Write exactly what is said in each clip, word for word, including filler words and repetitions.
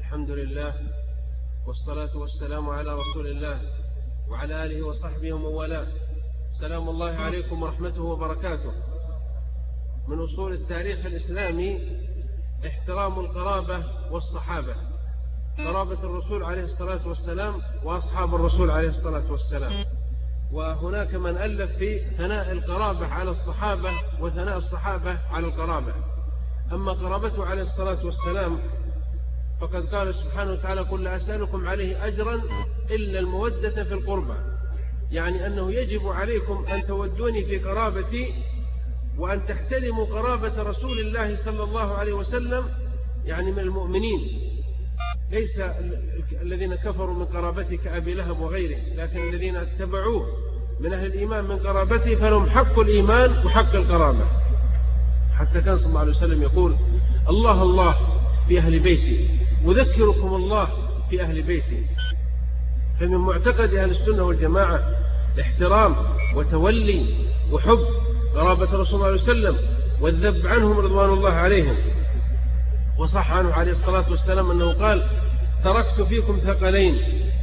الحمد لله والصلاة والسلام على رسول الله وعلى آله وصحبه ومن والاه. سلام الله عليكم ورحمته وبركاته. من أصول التاريخ الإسلامي احترام القرابة والصحابة، قرابة الرسول عليه الصلاة والسلام وأصحاب الرسول عليه الصلاة والسلام. وهناك من ألف في ثناء القرابة على الصحابة وثناء الصحابة على القرابة. أما قرابته عليه الصلاة والسلام فقد قال سبحانه وتعالى: قل لا أسألكم عليه أجرا إلا المودة في القربى، يعني أنه يجب عليكم أن تودوني في قرابتي وأن تحترموا قرابة رسول الله صلى الله عليه وسلم، يعني من المؤمنين، ليس الذين كفروا من قرابته كأبي لهب وغيره، لكن الذين اتبعوه من أهل الإيمان من قرابته فلهم حق الإيمان وحق القرابة. حتى كان صلى الله عليه وسلم يقول: الله الله في أهل بيتي، أذكركم الله في أهل بيتي. فمن معتقد أهل السنة والجماعة احترام وتولي وحب قرابة رسول الله صلى الله عليه وسلم والذب عنهم رضوان الله عليهم. وصح عنه عليه الصلاة والسلام أنه قال: تركت فيكم ثقلين،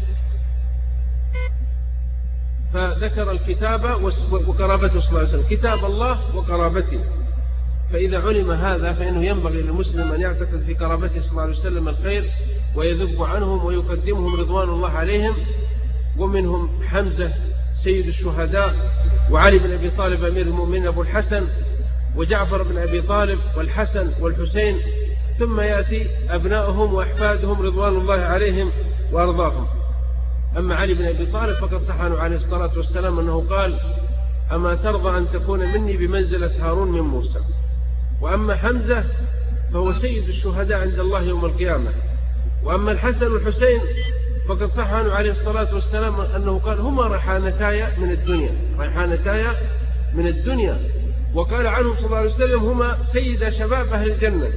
فذكر الكتاب وقرابته صلى الله عليه وسلم، كتاب الله وقرابته. فإذا علم هذا فإنه ينبغي للمسلم أن يعتقد في قرابته صلى الله عليه وسلم الخير ويذب عنهم ويقدمهم رضوان الله عليهم. ومنهم حمزة سيد الشهداء، وعلي بن أبي طالب أمير المؤمنين أبو الحسن، وجعفر بن أبي طالب والحسن والحسين، ثم يأتي أبنائهم وأحفادهم رضوان الله عليهم وأرضاهم. أما علي بن أبي طالب فقد صح عنه عليه الصلاة والسلام أنه قال: أما ترضى أن تكون مني بمنزلة هارون من موسى. وأما حمزة فهو سيد الشهداء عند الله يوم القيامة. وأما الحسن والحسين فقد صح عنه عليه الصلاة والسلام أنه قال: هما ريحانتايا من الدنيا، ريحانتايا من الدنيا. وقال عنهم صلى الله عليه وسلم: هما سيد شباب أهل الجنة.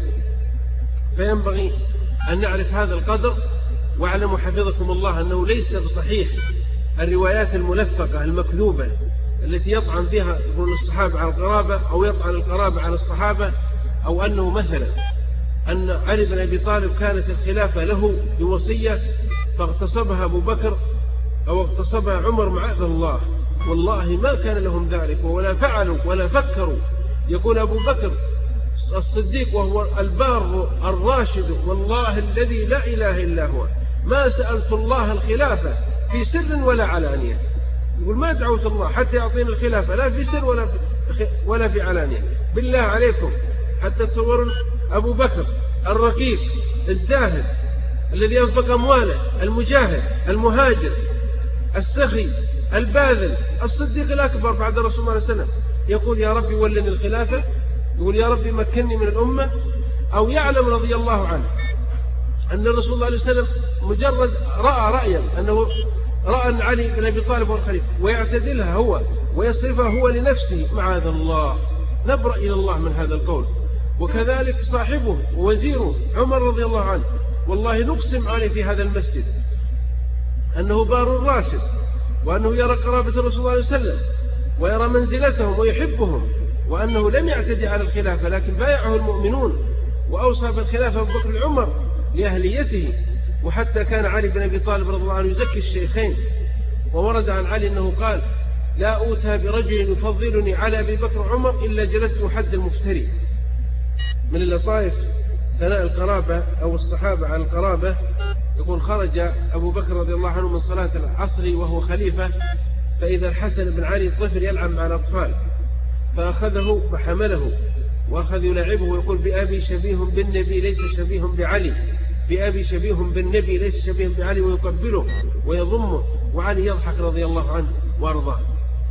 فينبغي أن نعرف هذا القدر. واعلموا حفظكم الله أنه ليس بصحيح الروايات الملفقة المكذوبة التي يطعن فيها يقول الصحابة على القرابة أو يطعن القرابة على الصحابة، أو أنه مثلا أن علي بن أبي طالب كانت الخلافة له بوصية فاغتصبها أبو بكر أو اغتصبها عمر، معاذ الله، والله ما كان لهم ذلك ولا فعلوا ولا فكروا. يقول أبو بكر الصديق وهو البار الراشد: والله الذي لا إله إلا هو ما سألت الله الخلافة في سر ولا علانية. يقول ما دعوت الله حتى يعطيني الخلافة لا في سر ولا في, ولا في علانية. بالله عليكم حتى تصوروا أبو بكر الرقيق الزاهد الذي أنفق أمواله، المجاهد المهاجر السخي الباذل، الصديق الأكبر بعد رسول الله صلى الله عليه وسلم، يقول: يا ربي ولني الخلافة، يقول: يا ربي مكنني من الأمة. أو يعلم رضي الله عنه أن الرسول صلى الله عليه وسلم مجرد رأى رأيا أنه رأى أن علي بن أبي طالب هو الخليفة ويعتدلها هو ويصرفها هو لنفسه، معاذ الله، نبرأ إلى الله من هذا القول. وكذلك صاحبه ووزيره عمر رضي الله عنه، والله نقسم عليه في هذا المسجد أنه بار راشد، وأنه يرى قرابة الرسول صلى الله عليه وسلم ويرى منزلتهم ويحبهم، وأنه لم يعتدي على الخلافة لكن بايعه المؤمنون وأوصى بالخلافة أبو بكر عمر لأهليته. وحتى كان علي بن أبي طالب رضي الله عنه يزكي الشيخين. وورد عن علي أنه قال: لا أوتى برجل يفضلني على أبي بكر عمر إلا جلدت حد المفتري. من اللطائف ثناء القرابة أو الصحابة على القرابة، يقول: خرج أبو بكر رضي الله عنه من صلاة العصر وهو خليفة، فإذا الحسن بن علي الطفل يلعب مع الأطفال، فأخذه وحمله وأخذ يلعبه ويقول: بأبي شبيه بالنبي ليس شبيه بعلي، بأبي شبيه بالنبي ليس شبيه بعلي، ويقبله ويضمه، وعلي يضحك رضي الله عنه وأرضاه.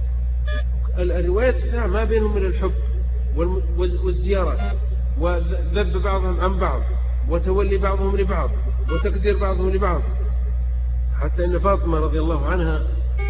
الروايات الساعة ما بينهم من الحب والزيارات وذب بعضهم عن بعض وتولي بعضهم لبعض وتقدير بعضهم لبعض. حتى أن فاطمة رضي الله عنها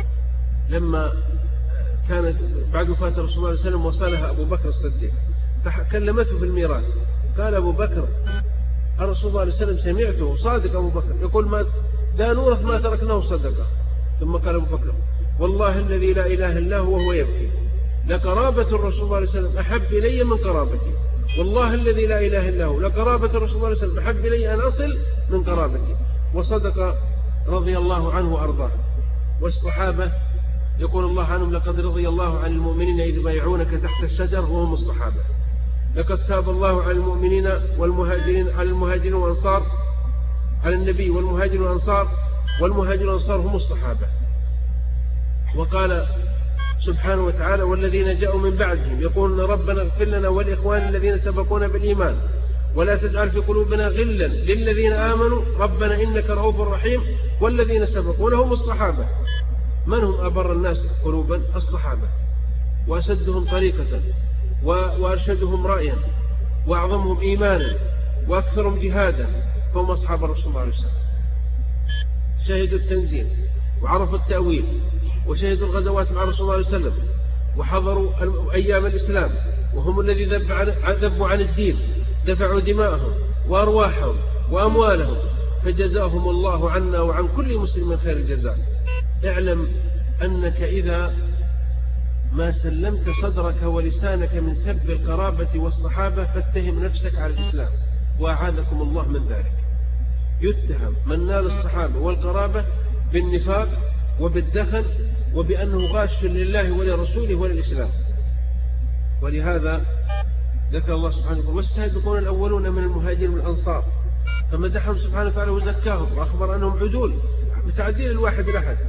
لما كانت بعد وفاة رسول الله صلى الله عليه وسلم وصلها أبو بكر الصديق فكلمته في الميراث، قال أبو بكر: الرسول صلى الله عليه وسلم سمعته صادق أبو بكر يقول: ما لا نورث ما تركناه صدقة. ثم قال أبو بكر: والله الذي لا إله إلا هو وهو يبكي، لقرابة الرسول صلى الله عليه وسلم أحب إلي من قرابتي، والله الذي لا إله إلا هو لقرابة الرسول صلى الله عليه وسلم أحب إلي أن أصل من قرابتي. وصدق رضي الله عنه وأرضاه. والصحابة يقول الله عنهم لقد رضي الله عن المؤمنين إذ بايعونك تحت الشجر وهم الصحابة. لقد تاب الله على المؤمنين والمهاجرين على المهاجرين والأنصار على النبي والمهاجرين والأنصار والمهاجرين والأنصار هم الصحابة. وقال سبحانه وتعالى والذين جاءوا من بعدهم يقولون ربنا اغفر لنا والإخوان الذين سبقونا بالإيمان ولا تجعل في قلوبنا غلا للذين آمنوا ربنا إنك رؤوف رحيم. والذين سبقونا هم الصحابة. من هم أبر الناس قلوبا؟ الصحابة. وأسدهم طريقة وأرشدهم رأيا وأعظمهم إيمانا وأكثرهم جهادا فهم أصحاب الرسول صلى الله عليه وسلم. شهدوا التنزيل وعرفوا التأويل وشهدوا الغزوات مع الرسول صلى الله عليه وسلم وحضروا أيام الإسلام وهم الذي ذبوا عن الدين دفعوا دماءهم وأرواحهم وأموالهم فجزاهم الله عنا وعن كل مسلم خير الجزاء. اعلم أنك إذا ما سلمت صدرك ولسانك من سب القرابة والصحابة فاتهم نفسك على الإسلام وأعاذكم الله من ذلك. يتهم من نال الصحابة والقرابة بالنفاق وبالدخل وبأنه غاش لله ولرسوله وللإسلام. ولهذا ذكر الله سبحانه وتعالى والسابقون الأولون من المهاجرين والأنصار فمدحهم سبحانه وتعالى وزكاهم وأخبر أنهم عدول بتعديل الواحد الأحد.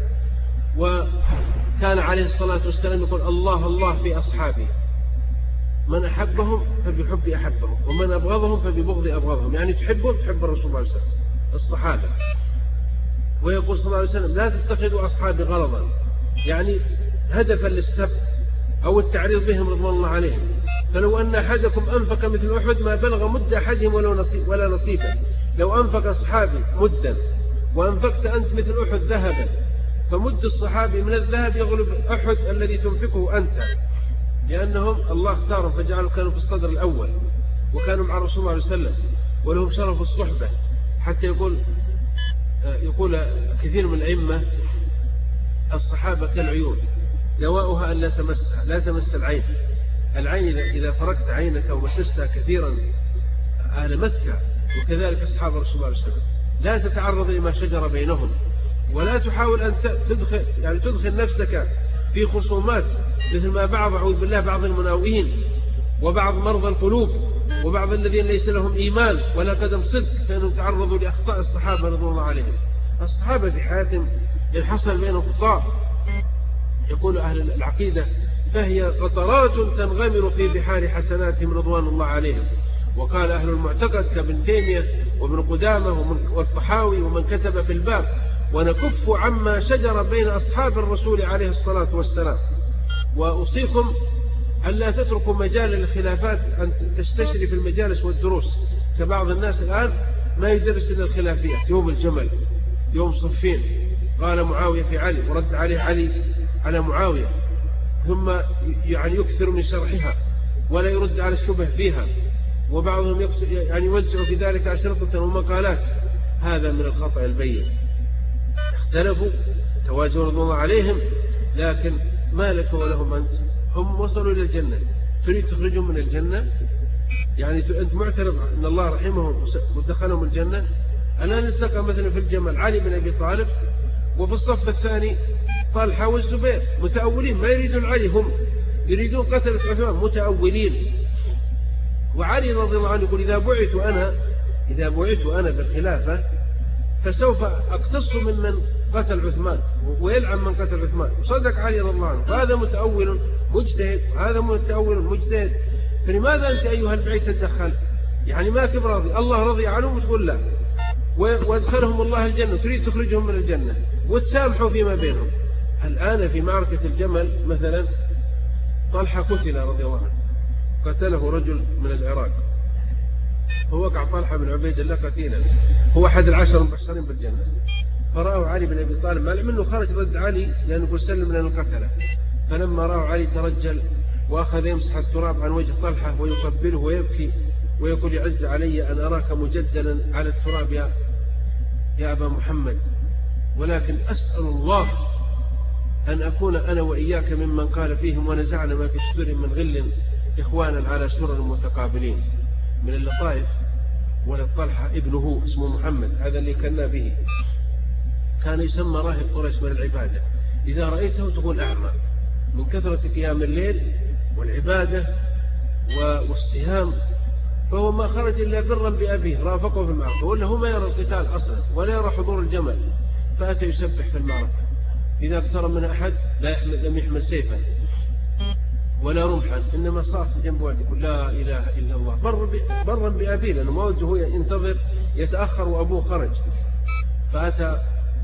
وكان عليه الصلاة والسلام يقول الله الله في أصحابه من أحبهم فبحب أحبهم ومن أبغضهم فببغض أبغضهم. يعني تحبهم تحب الرسول صلى الله عليه وسلم الصحابة. ويقول صلى الله عليه وسلم لا تتخذوا أصحابي غرضا يعني هدفا للسب أو التعريض بهم رضوان الله عليهم. فلو أن أحدكم أنفق مثل أحد ما بلغ مد أحدهم ولا نصيبا. لو أنفق أصحابي مدا وأنفقت أنت مثل أحد ذهبا فمد الصحابي من الذهب يغلب أحد الذي تنفقه أنت لأنهم الله اختارهم فجعلوا كانوا في الصدر الأول وكانوا مع الرسول صلى الله عليه وسلم ولهم شرف الصحبة. حتى يقول يقول كثير من الأئمة الصحابة كالعيون دواؤها أن لا تمسها لا تمس العين. العين إذا فرقت عينك ومسستها كثيرا آلمتك. وكذلك أصحاب الرسول صلى الله عليه وسلم لا تتعرض لما شجر بينهم ولا تحاول أن تدخل يعني تدخل نفسك في خصومات مثل ما بعض أعوذ بالله بعض المناوئين وبعض مرضى القلوب وبعض الذين ليس لهم إيمان ولا قدم صدق فإنهم تعرضوا لأخطاء الصحابة رضي الله عليهم. الصحابة في حياتهم ينحصل بينهم خطاء. يقول أهل العقيدة فهي قطرات تنغمر في بحار حسناتهم رضوان الله عليهم. وقال أهل المعتقد كابن تيمية وابن قدامة والطحاوي ومن كتب في الباب ونكف عما شجر بين أصحاب الرسول عليه الصلاة والسلام. وأوصيكم أن لا تتركوا مجال الخلافات أن تستشري في المجالس والدروس كبعض الناس الآن ما يدرس إلا الخلافيات. يوم الجمل يوم صفين قال معاوية في علي ورد عليه علي على معاوية ثم يعني يكثر من شرحها ولا يرد على الشبه فيها. وبعضهم يعني يوزع في ذلك أشرطة ومقالات. هذا من الخطأ البين. اختلفوا تواجهوا رضي الله عليهم لكن ما لك ولهم أنت؟ هم وصلوا إلى الجنة تريد تخرجهم من الجنة؟ يعني أنت معترف أن الله رحمهم ودخلهم الجنة. الآن التقى مثلا في الجمل علي بن أبي طالب وفي الصف الثاني طلحة والزبير متأولين ما يريدون علي هم يريدون قتل عثمان متأولين. وعلي رضي الله عنه يقول إذا بعثت أنا إذا بعثت أنا بالخلافة فسوف أقتص ممن قتل عثمان ويلعن من قتل عثمان. وصدق علي رضي الله عنه. فهذا متأول مجتهد وهذا متأول مجتهد. فلماذا أنت أيها البعيد تتدخل؟ يعني ما في راضي الله رضي عنهم وتقول لا وادخلهم الله الجنة تريد تخرجهم من الجنة وتسامحوا فيما بينهم. الآن في معركة الجمل مثلا طلحة قتل رضي الله عنه قتله رجل من العراق فوقع طلحة بن عبيد الله قتيلا هو أحد العشر المبشرين بالجنة. فرأوا علي بن أبي طالب ما لم أنه خرج ضد علي لأنه يقول سلم لنا القتلة. فلما رأوا علي ترجل وأخذ يمسح التراب عن وجه طلحة ويقبله ويبكي ويقول يعز علي أن أراك مجدلا على التراب يا, يا أبا محمد ولكن أسأل الله أن أكون أنا وإياك ممن قال فيهم ونزعنا ما في صدورهم من غل إخوانا على سرر متقابلين. من اللطائف ولد طلحة ابنه اسمه محمد، هذا اللي كنا به، كان يسمى راهب قريش من العبادة. إذا رأيته تقول أعمى من كثرة قيام الليل والعبادة والصيام، فهو ما خرج إلا برا بأبيه رافقه في المعركة، ولا هو ما يرى القتال أصلا ولا يرى حضور الجمل، فأتى يسبح في المعركة. إذا اقترب من أحد لا يحمل لم يحمل سيفا ولا رمحا، إنما صاف جنب والده يقول لا إله إلا الله، برا بأبيه، لأنه ما وجهه ينتظر يتأخر وأبوه خرج. فأتى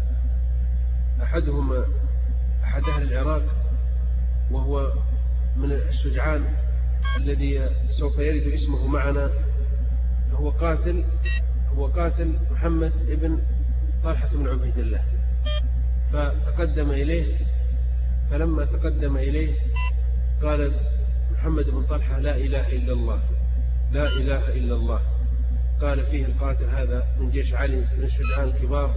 أحدهم أحد أهل العراق وهو من الشجعان الذي سوف يرد اسمه معنا، هو قاتل هو قاتل محمد ابن طلحة بن عبيد الله. فتقدم إليه، فلما تقدم إليه قال محمد بن طلحة لا إله إلا الله، لا إله إلا الله. قال فيه القاتل هذا من جيش علي من الشجعان الكبار،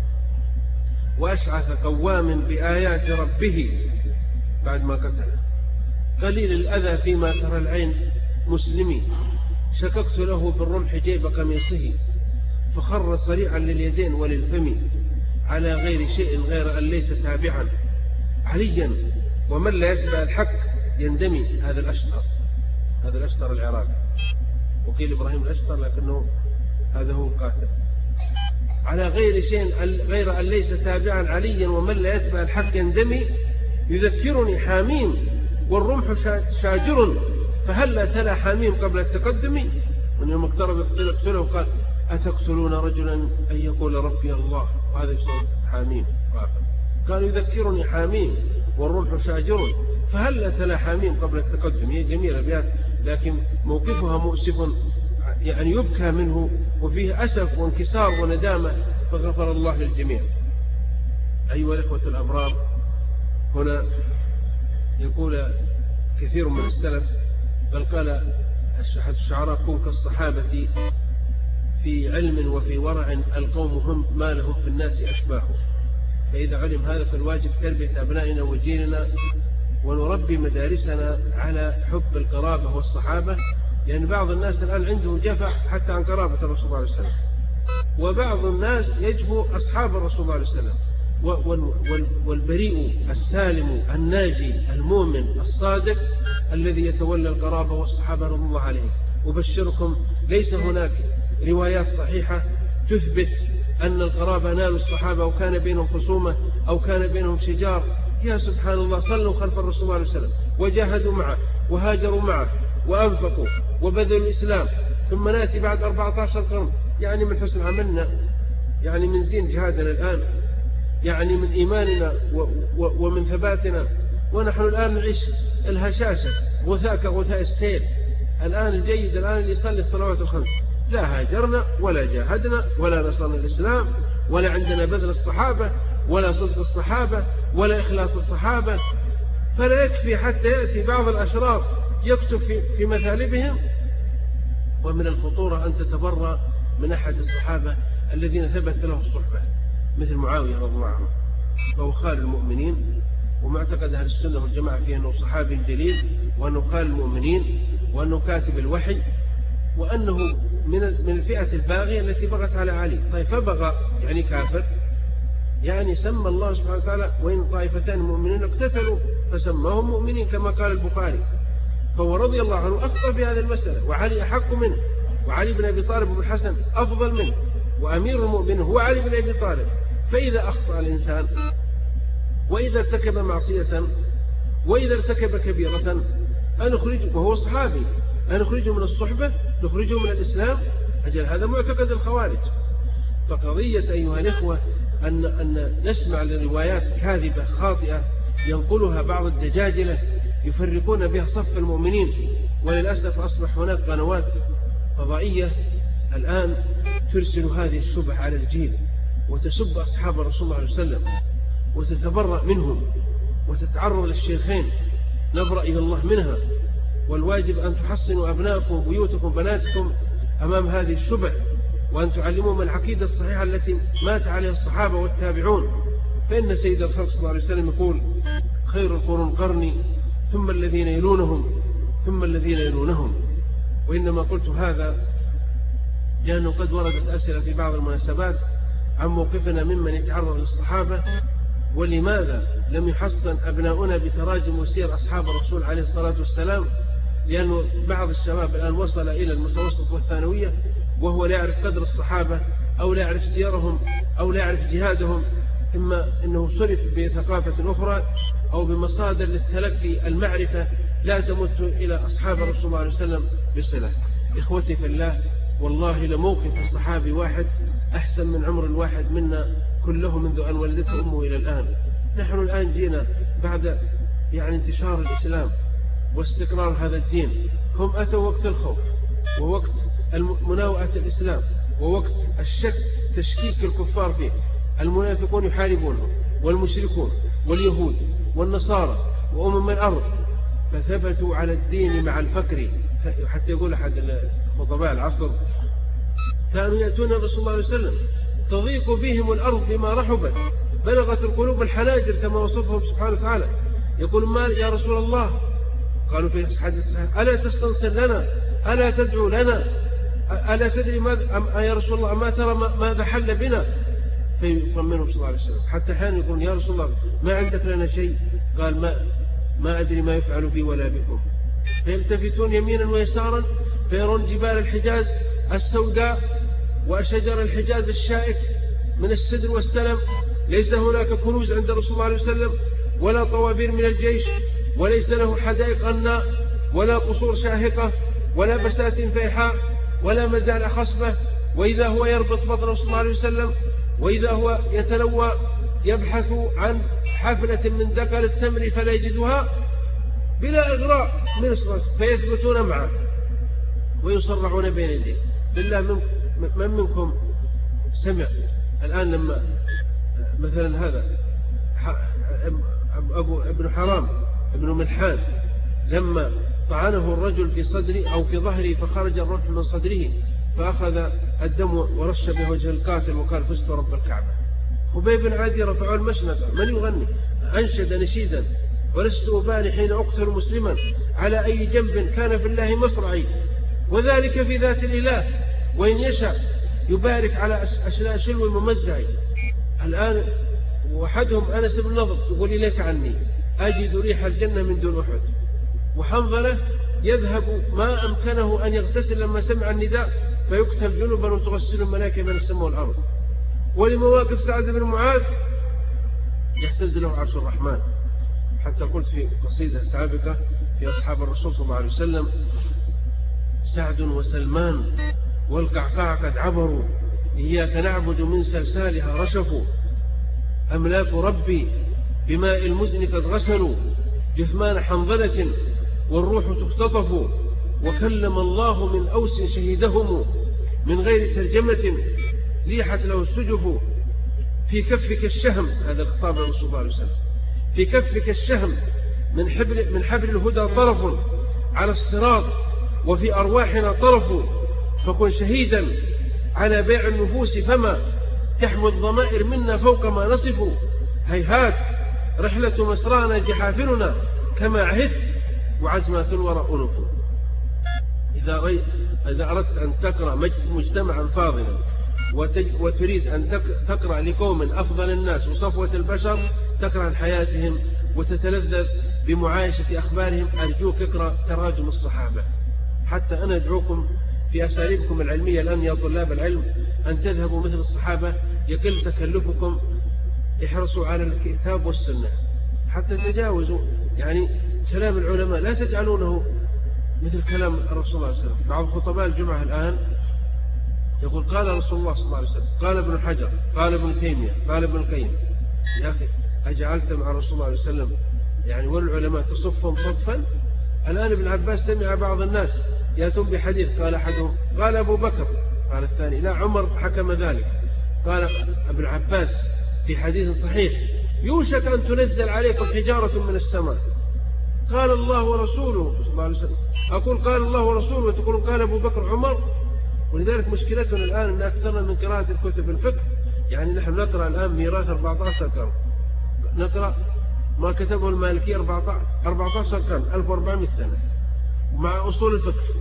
وأشعث قوام بآيات ربه بعد ما قتله، قليل الأذى فيما ترى العين مسلمي، شككت له بالرمح جيب قميصه، فخر صريعا لليدين وللفم، على غير شيء غير أن ليس تابعا عليا، ومن لا يتبع الحق يندمي. هذا الأشتر هذا الأشتر العراقي، وقيل إبراهيم الأشتر لكنه هذا هو القاتل. على غير شيء غير أن ليس تابعا عليا، ومن لا يتبع الحق يندمي، يذكرني حاميم والرمح شاجر، فهلا تلا حاميم قبل التقدم. من يوم اقترب اقتله قال أتقتلون رجلا أن يقول ربي الله، وهذا يسمى حاميم. قال يذكرني حاميم والرمح شاجر، فهلا تلا حاميم قبل التقدم. هي جميلة بيات، لكن موقفها مؤسف، يعني يبكى منه وفيه أسف وانكسار وندامة، فغفر الله للجميع. أيها الإخوة الأبرار، هنا يقول كثير من السلف، بل قال أحد الشعراء كن كالصحابة في علم وفي ورع، القوم هم ما لهم في الناس أشباه. فإذا علم هذا فالواجب تربية أبنائنا وجيلنا، ونربي مدارسنا على حب القرابة والصحابة، لأن بعض الناس الآن عنده جفع حتى عن قرابة الرسول صلى الله عليه وسلم، وبعض الناس يجفو أصحاب الرسول صلى الله عليه وسلم. والبريء السالم الناجي المؤمن الصادق الذي يتولى القرابة والصحابة رضي الله عليهم. أبشركم ليس هناك روايات صحيحة تثبت أن القرابة نالوا الصحابة وكان بينهم خصومة أو كان بينهم شجار. يا سبحان الله، صلوا خلف الرسول صلى الله عليه وسلم وجاهدوا معه وهاجروا معه وأنفقوا وبذلوا الإسلام، ثم نأتي بعد أربعة عشر قرن، يعني من حسن عملنا، يعني من زين جهادنا الآن، يعني من إيماننا ومن ثباتنا، ونحن الآن نعيش الهشاشة غثاء كغثاء السيل. الآن الجيد الآن اللي يصلي الصلوات الخمس، لا هاجرنا ولا جاهدنا ولا نصرنا الإسلام ولا عندنا بذل الصحابة ولا صدق الصحابة ولا إخلاص الصحابة. فلا يكفي حتى يأتي بعض الأشرار يكتب في, في مثالبهم. ومن الخطورة أن تتبرى من أحد الصحابة الذين ثبت له الصحبة، مثل معاوية رضي الله عنه، فهو خال المؤمنين، ومعتقد أهل السنة والجماعة فيه أنه صحابي جليل، وأنه خال المؤمنين، وأنه كاتب الوحي، وأنه من من الفئة الباغية التي بغت على علي. طيب فبغى يعني كافر، يعني سمى الله سبحانه وتعالى وإن طائفتان مؤمنين اقتتلوا فسماهم مؤمنين كما قال البخاري. فهو رضي الله عنه أخطأ في هذه المسألة، وعلي أحق منه، وعلي بن أبي طالب بن الحسن أفضل منه، وأمير المؤمنين هو علي بن أبي طالب. فإذا أخطأ الإنسان وإذا ارتكب معصية وإذا ارتكب كبيرة أنخرجه، وهو صحابي، أنخرجه من الصحبة، نخرجه من الإسلام؟ أجل هذا معتقد الخوارج. فقضية أيها الإخوة أن, أن نسمع لروايات كاذبة خاطئة ينقلها بعض الدجاجلة يفرقون بها صف المؤمنين. وللأسف أصبح هناك قنوات فضائية الآن ترسل هذه الشبه على الجيل، وتسب أصحاب الرسول صلى الله عليه وسلم، وتتبرأ منهم، وتتعرض للشيخين. نبرأ إلى الله منها. والواجب أن تحصنوا أبنائكم وبيوتكم بناتكم أمام هذه الشبه، وأن تعلموهم العقيدة الصحيحة التي مات عليها الصحابة والتابعون. فإن سيد الخلق صلى الله عليه وسلم يقول خير القرون قرني ثم الذين يلونهم ثم الذين يلونهم. وإنما قلت هذا لأنه قد وردت أسئلة في بعض المناسبات عن موقفنا ممن يتعرض للصحابة، ولماذا لم يحصن أبناؤنا بتراجم وسير أصحاب الرسول عليه الصلاة والسلام، لأنه بعض الشباب الآن وصل إلى المتوسط والثانوية وهو لا يعرف قدر الصحابة أو لا يعرف سيرهم أو لا يعرف جهادهم، إما أنه صرف بثقافة أخرى أو بمصادر للتلقي المعرفة لا تمت إلى أصحاب الرسول صلى الله عليه وسلم بصلة. إخوتي في الله، والله لموقف الصحابي واحد أحسن من عمر الواحد منا كله منذ أن ولدته أمه إلى الآن. نحن الآن جينا بعد يعني انتشار الإسلام واستقرار هذا الدين، هم أتوا وقت الخوف ووقت مناوئة الإسلام ووقت الشك تشكيك الكفار فيه. المنافقون يحاربونه والمشركون واليهود والنصارى وأمم الأرض، فثبتوا على الدين مع الفقر. حتى يقول أحد خطباء العصر كانوا يأتون الرسول صلى الله عليه وسلم تضيق بهم الأرض بما رحبت، بلغت القلوب الحناجر كما وصفهم سبحانه وتعالى. يقول ما يا رسول الله، قالوا في حديث ألا تستنصر لنا، ألا تدعو لنا، ألا تدري ماذا يا رسول الله، ما ترى ماذا حل بنا؟ فيطمنهم صلى الله عليه وسلم. حتى حين يقول يا رسول الله ما عندك لنا شيء، قال ما ما أدري ما يفعل بي ولا بكم. فيلتفتون يمينا ويسارا فيرون جبال الحجاز السوداء وشجر الحجاز الشائك من السدر والسلم، ليس هناك كنوز عند رسول الله عليه وسلم ولا طوابير من الجيش، وليس له حدائق غناء ولا قصور شاهقة ولا بساتين فيحاء ولا مزارع خصبة. وإذا هو يربط بطن رسول الله عليه وسلم، وإذا هو يتلوى يبحث عن حفلة من ذكر التمر فلا يجدها بلا إغراء من الصلاة، فيثبتون معه ويصرعون بين يديه. بالله من, من منكم سمع الآن لما مثلا هذا أبو ابن حرام ابن ملحان لما طعنه الرجل في صدره أو في ظهره فخرج الرمح من صدره فأخذ الدم ورش به وجه القاتل وقال فزت رب الكعبة. خبيب بن عادي رفعوا المشنقة، من يغني؟ أنشد نشيدا ولست أبالي حين أقتل مسلما على أي جنب كان في الله مصرعي، وذلك في ذات الإله وإن يشاء يبارك على أشلاء شلو الممزع. الآن وحدهم أنس بن نضر يقول إليك عني أجد ريح الجنة من دون أحد، وحنظلة يذهب ما أمكنه أن يغتسل لما سمع النداء فيكتب جنبا وتغسل الملائكة من السماء والأرض. ولمواقف سعد بن معاذ يهتز له عرش الرحمن. حتى قلت في قصيدة سابقة في أصحاب الرسول صلى الله عليه وسلم سعد وسلمان والقعقاع قد عبروا، إياك نعبد من سلسالها رشفوا، أملاك ربي بماء المزن قد غسلوا، جثمان حنظلة والروح تختطف، وكلم الله من أوس شهيدهم من غير ترجمة زيحت له السجف، في كفك الشهم، هذا الخطاب الرسول صلى الله عليه وسلم، في كفك الشهم من حبل, من حبل الهدى طرف على الصراط وفي أرواحنا طرف، فكن شهيدا على بيع النفوس فما تحمل الضمائر منا فوق ما نصف، هيهات رحلة مسرانا جحافلنا كما عهدت وعزمات الورى أنف. إذا, ري... إذا أردت أن تقرأ مجتمعا فاضلا وتريد أن تقرأ لقوم أفضل الناس وصفوة البشر، تقرأ عن حياتهم وتتلذذ بمعايشة أخبارهم، أرجوك اقرأ تراجم الصحابة. حتى أنا أدعوكم في أساليبكم العلمية الآن يا طلاب العلم أن تذهبوا مثل الصحابة، يقل تكلفكم، احرصوا على الكتاب والسنة حتى تجاوزوا يعني كلام العلماء، لا تجعلونه مثل كلام الرسول صلى الله عليه وسلم. بعض خطباء الجمعة الآن يقول قال رسول الله صلى الله عليه وسلم، قال ابن حجر، قال ابن تيمية، قال ابن القيم. يا أخي أجعلت مع رسول الله عليه وسلم يعني والعلماء تصفهم صفا؟ الآن ابن عباس سمع بعض الناس يأتون بحديث قال أحدهم قال أبو بكر، قال الثاني لا عمر حكم ذلك، قال ابن عباس في حديث صحيح يوشك أن تنزل عليكم حجارة من السماء، قال الله ورسوله صلى الله عليه وسلم، أقول قال الله ورسوله وتقولون قال أبو بكر عمر. ولذلك مشكلتنا الآن أن أكثرنا من قراءة الكتب الفقه، يعني نحن نقرأ الآن ميراث أربعة عشر قرن، نقرأ ما كتبه المالكي أربعة عشر قرن ألف وأربعمائة سنة مع أصول الفقه،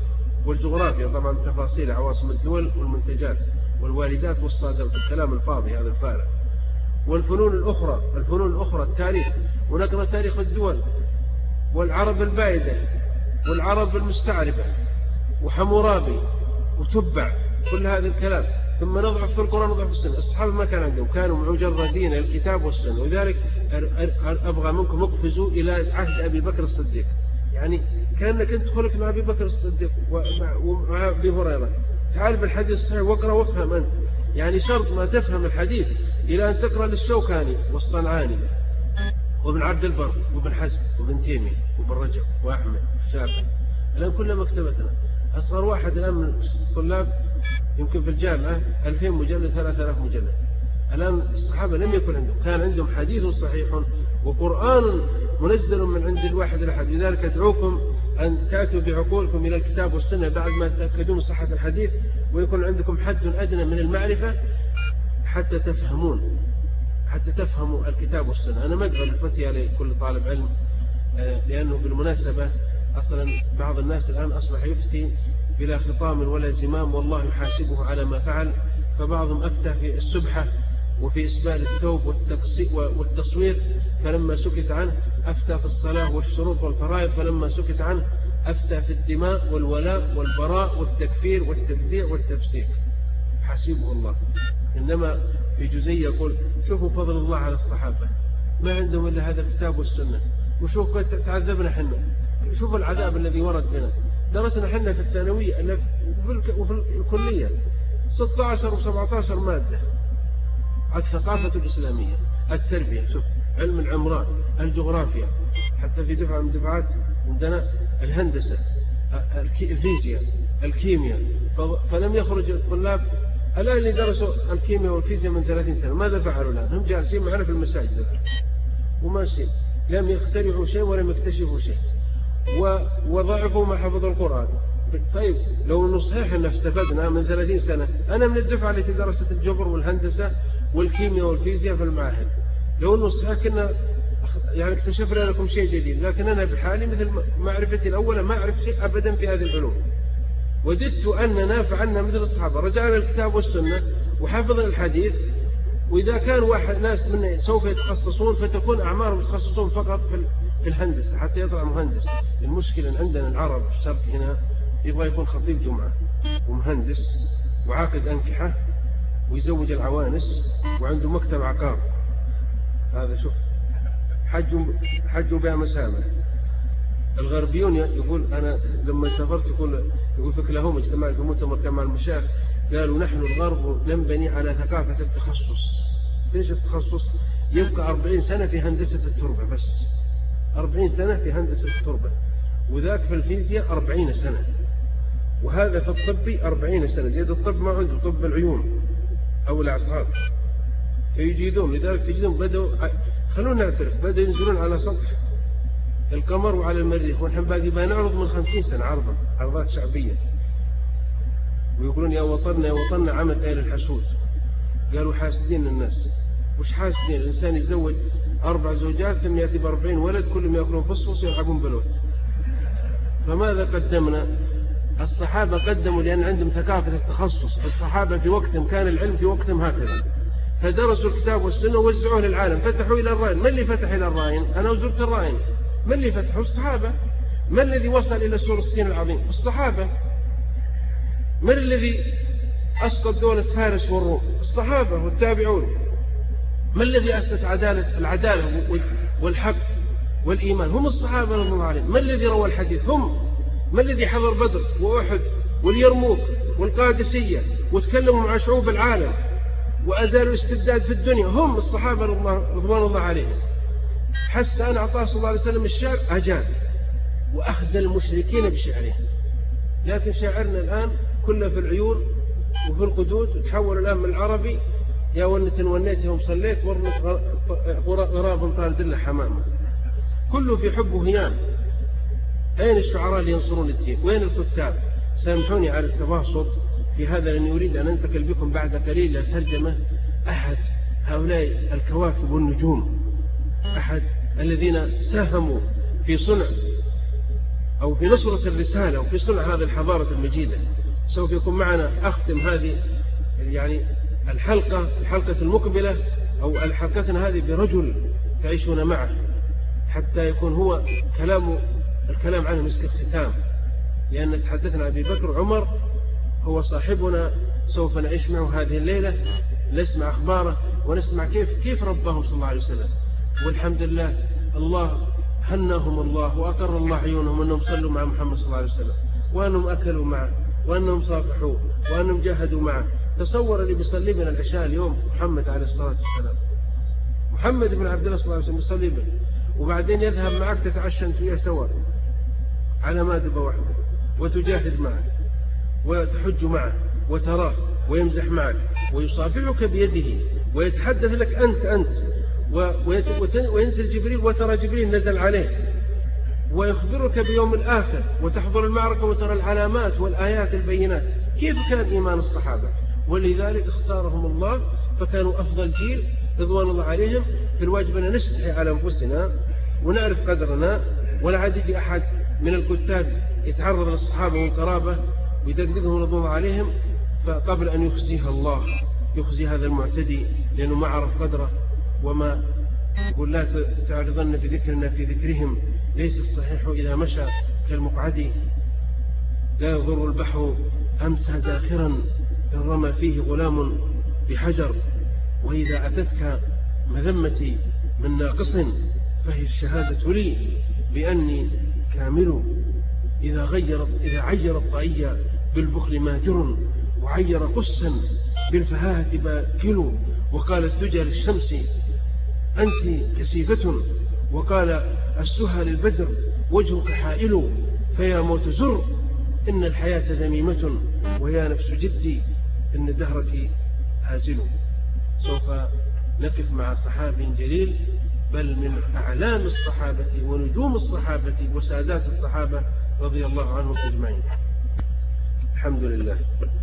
والجغرافيا طبعا تفاصيل عواصم الدول والمنتجات والواردات والصادرات، الكلام الفاضي هذا الفارغ. والفنون الأخرى، الفنون الأخرى التاريخ، ونقرأ تاريخ الدول والعرب البائدة والعرب المستعربة وحمورابي وتبع، كل هذا الكلام. ثم نضعف في القرآن ونضعف في السنة. الصحابة ما كان عندهم، كانوا مجردين الكتاب والسنة. ولذلك أبغى منكم اقفزوا إلى عهد أبي بكر الصديق، يعني كأنك أنت خلق مع أبي بكر الصديق ومع أبي هريرة. تعال بالحديث الصحيح واقرأ وافهم أنت، يعني شرط ما تفهم الحديث إلى أن تقرأ للشوكاني والصنعاني وابن عبد البر وابن حزم وابن تيمية وابن رجب وأحمد الشافعي. الآن كلها مكتبتنا. أصغر واحد الآن من الطلاب يمكن في الجامعة ألفين مجلد، ثلاثة آلاف مجلد. الآن الصحابة لم يكن عندهم، كان عندهم حديث صحيح وقرآن منزل من عند الواحد الأحد. لذلك أدعوكم أن تأتوا بعقولكم إلى الكتاب والسنة بعد ما تتأكدون من صحة الحديث، ويكون عندكم حد أدنى من المعرفة حتى تفهمون حتى تفهموا الكتاب والسنة. أنا ما أقبل الفتية لكل طالب علم، لأنه بالمناسبة أصلا بعض الناس الآن أصبح يفتي بلا خطام ولا زمام، والله يحاسبه على ما فعل. فبعضهم أفتى في السبحة وفي إسبال الثوب والتصوير فلما سكت عنه، أفتى في الصلاة والشروط والفرائض فلما سكت عنه، أفتى في الدماء والولاء والبراء والتكفير والتبديع والتفسيق، حسيبه الله. إنما في جزئية يقول شوفوا فضل الله على الصحابة، ما عندهم إلا هذا الكتاب والسنة، وشوف تعذبنا حنا، شوف العذاب الذي ورد بنا. درسنا حنا في الثانوية وفي الكلية ستة عشر وسبعة عشر مادة على الثقافة الإسلامية، التربية، شوف علم العمران، الجغرافيا، حتى في دفعة من دفعات عندنا الهندسة، الفيزياء، الكيمياء. فلم يخرج الطلاب الآن اللي درسوا الكيمياء والفيزياء من ثلاثين سنة ماذا فعلوا الآن؟ هم جالسين معنا في المساجد وماشيين، لم يخترعوا شيء ولم يكتشفوا شيء، وضعفوا ما حفظوا القرآن. طيب لو انه صحيح ان استفدنا من ثلاثين سنة، انا من الدفعة التي درست الجبر والهندسة والكيمياء والفيزياء في المعاهد، لو انه صحيح كنا يعني اكتشفنا لكم شيء جديد، لكن انا بحالي مثل معرفتي الاولى ما اعرف شيء ابدا في هذه العلوم. وددت اننا فعلنا مثل الصحابة، رجعنا الكتاب والسنة وحفظنا الحديث. واذا كان واحد ناس منا سوف يتخصصون فتكون اعمارهم يتخصصون فقط في الهندسة حتى يطلع مهندس. المشكلة عندنا العرب في الشرق هنا يبغى يكون خطيب جمعة ومهندس وعاقد أنكحة ويزوج العوانس وعنده مكتب عقار. هذا شوف حج حج بها مسامح. الغربيون يقول أنا لما سافرت يقول يقول في كلاهما اجتمعت في مؤتمر كان مع المشايخ، قالوا نحن الغرب ننبني على ثقافة التخصص. ليش التخصص؟ يبقى أربعين سنة في هندسة التربة بس، أربعين سنة في هندسة التربة، وذاك في الفيزياء أربعين سنة، وهذا في الطب أربعين سنة. زيادة الطب ما عنده طب العيون أو الأعصاب فيجيدون. لذلك تجدون بدأوا، خلونا نعترف، بدأوا ينزلون على سطح القمر وعلى المريخ، ونحن باقي بنعرض من خمسين سنة عرضا، عرضات شعبية، ويقولون يا وطننا يا وطننا عمت عين الحسود. قالوا حاسدين الناس. وش حاسدين؟ الإنسان يتزوج أربع زوجات ثم يأتي بأربعين ولد كلهم يأكلون فصفص ويلعبون بلوت. فماذا قدمنا؟ الصحابة قدموا لأن عندهم ثقافة التخصص. الصحابة في وقتهم كان العلم في وقتهم هكذا، فدرسوا الكتاب والسنة ووزعوه للعالم، فتحوا إلى الراين. من اللي فتح إلى الراين؟ أنا وزرت الراين. من اللي فتحوا؟ الصحابة. من الذي وصل إلى سور الصين العظيم؟ الصحابة. من الذي أسقط دولة فارس والروم؟ الصحابة والتابعون. ما الذي أسس عدالة العدالة والحق والإيمان؟ هم الصحابة رضي الله عنهم. ما الذي روى الحديث؟ هم. ما الذي حضر بدر وأحد واليرموك والقادسية وتكلموا مع شعوب العالم وأزالوا الاستبداد في الدنيا؟ هم الصحابة رضوان الله عليهم. حس أن أعطاه صلى الله عليه وسلم الشعر أجاب وأخزى المشركين بشعره. لكن شاعرنا الآن كله في العيون وفي القدود، وتحول الآن من العربي يا ونت ونيت يوم صليت ورنت غراب طارد الله حمامة، كله في حب وهيام. أين الشعراء اللي ينصرون الدين؟ وين الكتاب؟ سامحوني على التباسط في هذا لأني أريد أن أنتقل بكم بعد قليل لترجمة أحد هؤلاء الكواكب والنجوم، أحد الذين ساهموا في صنع أو في نصرة الرسالة أو في صنع هذه الحضارة المجيدة. سوف يكون معنا أختم هذه يعني الحلقة الحلقة المقبلة أو حلقتنا هذه برجل تعيشون معه حتى يكون هو كلام الكلام عنه مسك الختام، لأن تحدثنا عن أبي بكر. عمر هو صاحبنا، سوف نعيش معه هذه الليلة، نسمع أخباره ونسمع كيف كيف ربهم صلى الله عليه وسلم. والحمد لله الله هناهم الله وأقر الله عيونهم أنهم صلوا مع محمد صلى الله عليه وسلم، وأنهم أكلوا معه، وأنهم صافحوه، وأنهم جاهدوا معه. تصور اللي بيصلي بنا العشاء اليوم محمد عليه الصلاة والسلام، محمد بن عبد الله صلى الله عليه وسلم يصلي بنا، وبعدين يذهب معك تتعشى أنت وياه سوا على مائدة واحدة، وتجاهد معه وتحج معه وتراه ويمزح معك ويصافحك بيده ويتحدث لك أنت أنت وينزل جبريل وترى جبريل نزل عليه ويخبرك بيوم الآخر وتحضر المعركة وترى العلامات والآيات البينات. كيف كان إيمان الصحابة؟ ولذلك اختارهم الله فكانوا أفضل جيل رضوان الله عليهم. في الواجب أن نستحي على أنفسنا ونعرف قدرنا، ولا عاد يجي أحد من الكتاب يتعرض للصحابة والقرابة ويدقدقهم رضوان الله عليهم فقبل أن يخزيها الله يخزي هذا المعتدي لأنه ما عرف قدره. وما يقول لا تعرضن في ذكرنا في ذكرهم، ليس الصحيح إذا مشى كالمقعد، لا يضر البحر أمسى زاخرا إن رمى فيه غلام بحجر، وإذا أتتك مذمتي من ناقص فهي الشهادة لي بأني كامل. إذا غير إذا عير الطائي بالبخل ماجر، وعير قسا بالفهاهة باكل، وقال الدجى للشمس أنت كسيفة، وقال السهى للبدر وجهك حائل، فيا موت زر إن الحياة ذميمة، ويا نفس جدي إن دهرك هازل. سوف نقف مع صحابي جليل بل من أعلام الصحابة ونجوم الصحابة وسادات الصحابة رضي الله عنهم أجمعين. الحمد لله.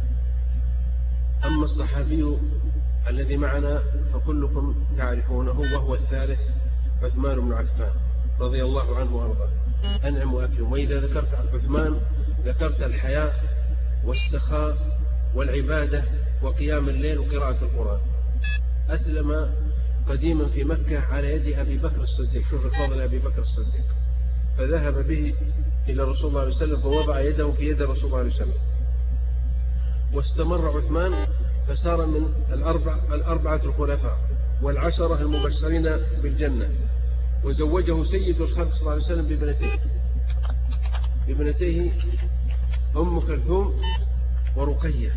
أما الصحابي الذي معنا فكلكم تعرفونه، وهو الثالث عثمان بن عفان رضي الله عنه وارضاه. أنعم وأكرم. وإذا ذكرت عن عثمان ذكرت الحياة والسخاء والعبادة وقيام الليل وقراءة القرآن. أسلم قديما في مكة على يد أبي بكر الصديق. شوف الفضل أبي بكر الصديق. فذهب به إلى رسول الله عليه وسلم فوضع يده في يد رسول الله عليه وسلم. واستمر عثمان فصار من الأربع الأربعة الخلفاء والعشرة المبشرين بالجنة. وزوجه سيد الخلق صلى الله عليه وسلم بابنتيه بابنتيه أم كلثوم ورقية،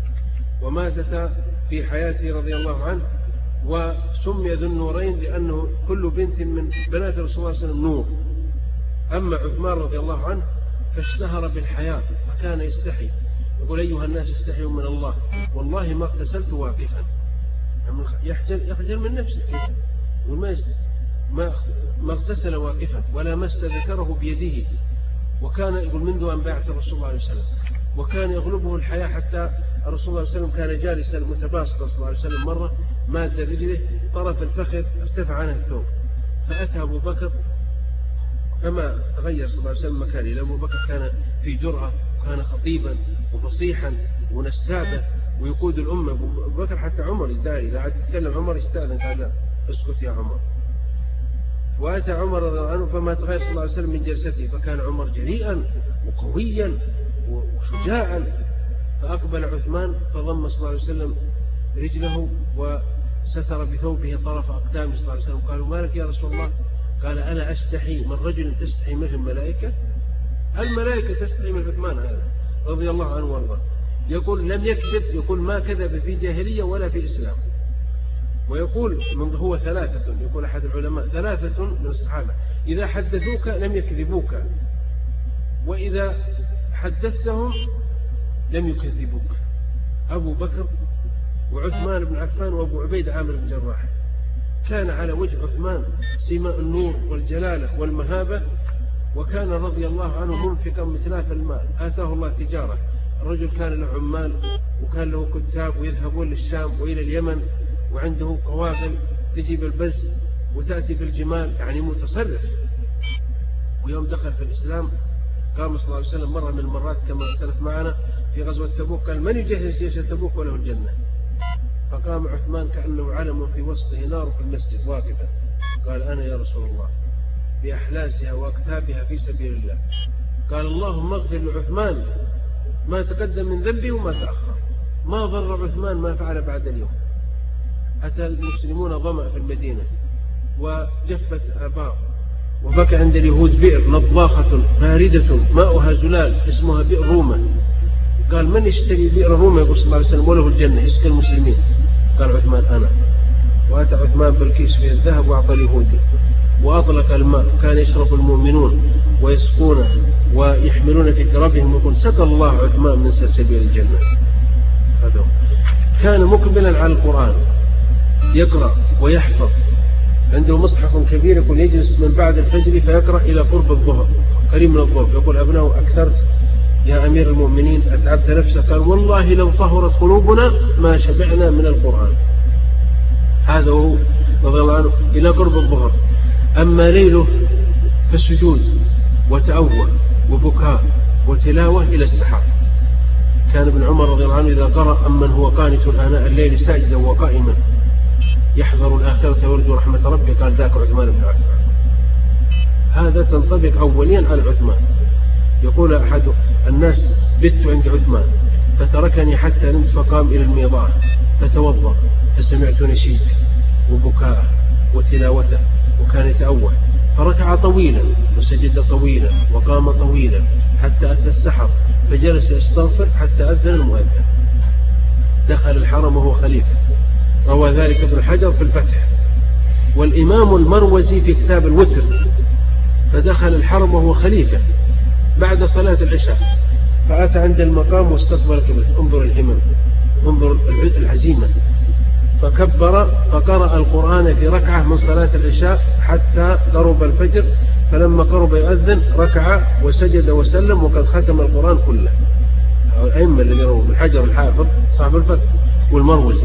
وماتتا في حياته رضي الله عنه. وسمي ذو النورين لأنه كل بنت من بنات رسول الله صلى الله عليه وسلم نور. أما عثمان رضي الله عنه فاشتهر بالحياة فكان يستحي، يقول أيها الناس استحيوا من الله والله ما اغتسلت واقفا. يحجل, يحجل من نفسه وما ما ما اغتسل واقفا ولا مس ذكره بيده. وكان يقول منذ أن بعث الرسول الله عليه وسلم، وكان يغلبه الحياة حتى الرسول الله عليه وسلم كان جالسا متباسطا صلى الله عليه وسلم. مرة ماد رجله طرف الفخذ ارتفع عنه الثوب، فأتى أبو بكر فما تغير صلى الله عليه وسلم مكانه، لأن أبو بكر كان في جرأة وكان خطيبا وفصيحا ونسابا ويقود الأمة. أبو بكر حتى عمر يداري، إذا عاد يتكلم عمر يستأذن قال اسكت يا عمر. وأتى عمر رضي الله عنه فما تغير صلى الله عليه وسلم من جلسته، فكان عمر جريئا وقويا وشجاعا. فأقبل عثمان فضم صلى الله عليه وسلم رجله وستر بثوبه طرف أقدامه صلى الله عليه وسلم. قالوا ما لك يا رسول الله؟ قال أنا أستحي من رجل تستحي منه الملائكة. الملائكة تستحي من عثمان هذا رضي الله عنه وارضاه. يقول لم يكذب، يقول ما كذب في جاهلية ولا في إسلام. ويقول من هو ثلاثة، يقول أحد العلماء ثلاثة من الصحابة إذا حدثوك لم يكذبوك، وإذا حدثتهم لم يكذبوك. أبو بكر وعثمان بن عفان وأبو عبيد عامر بن جراح. كان على وجه عثمان سماء النور والجلالة والمهابة، وكان رضي الله عنه منفقا مثلاث المال. آتاه الله تجارة، الرجل كان له عمال وكان له كتاب ويذهبون للشام وإلى اليمن، وعنده قوافل تجي بالبز وتأتي بالجمال، يعني متصرف. ويوم دخل في الإسلام قام صلى الله عليه وسلم مرة من المرات كما سلف معنا في غزوة تبوك قال من يجهز جيش تبوك وله الجنة؟ فقام عثمان كأنه علم في وسطه نار في المسجد واقفا قال أنا يا رسول الله بأحلاسها وأكتابها في سبيل الله. قال اللهم اغفر لعثمان ما تقدم من ذنبه وما تأخر، ما ضر عثمان ما فعل بعد اليوم. أتى المسلمون ظمأ في المدينة وجفت آبار، وبكى عند اليهود بئر نضاخة باردة ماؤها زلال اسمها بئر رومة. قال من يشتري بئر رومة يقول صلى الله عليه وسلم وله الجنة يسقي المسلمين؟ قال عثمان أنا. وأتى عثمان بالكيس فيه الذهب وأعطى اليهودي وأطلق الماء، كان يشرب المؤمنون ويسقون ويحملون في كربهم، ويقول سقى الله عثمان من سلسبيل الجنة. هذا كان مقبلا على القرآن يقرأ ويحفظ، عنده مصحف كبير يقول يجلس من بعد الفجر فيقرأ إلى قرب الظهر قريب من الظهر، يقول أبناه أكثرت يا أمير المؤمنين أتعبت نفسك؟ قال والله لو طهرت قلوبنا ما شبعنا من القرآن. هذا هو رضي الله عنه إلى قرب الظهر. أما ليله فالسجود وتأوه وبكاء وتلاوة إلى السحر. كان ابن عمر رضي الله عنه إذا قرأ أمن هو قانت آناء الليل ساجدا وقائما يحذر الآخرة ويرجو رحمة ربه قال ذاك عثمان بن عفان. هذا تنطبق أوليا على عثمان. يقول أحد الناس بت عند عثمان فتركني حتى نمت فقام إلى الميضاء فتوضأ فسمعت نشيد وبكاء وتلاوته وكان يتأوه، فركع طويلا وسجد طويلا وقام طويلا حتى أتى السحر فجلس يستغفر حتى أذن المؤذن. دخل الحرم وهو خليفة. روى ذلك ابن حجر في الفتح. والإمام المروزي في كتاب الوتر فدخل الحرم وهو خليفة بعد صلاة العشاء فأتى عند المقام واستقبل قبله. انظر الهمم، انظر العزيمة. فكبر فقرأ القرآن في ركعة من صلاة العشاء حتى قرب الفجر، فلما قرب يؤذن ركع وسجد وسلم وقد ختم القرآن كله. الأئمة الذين رووا ابن حجر الحافظ صاحب الفتح والمروزي.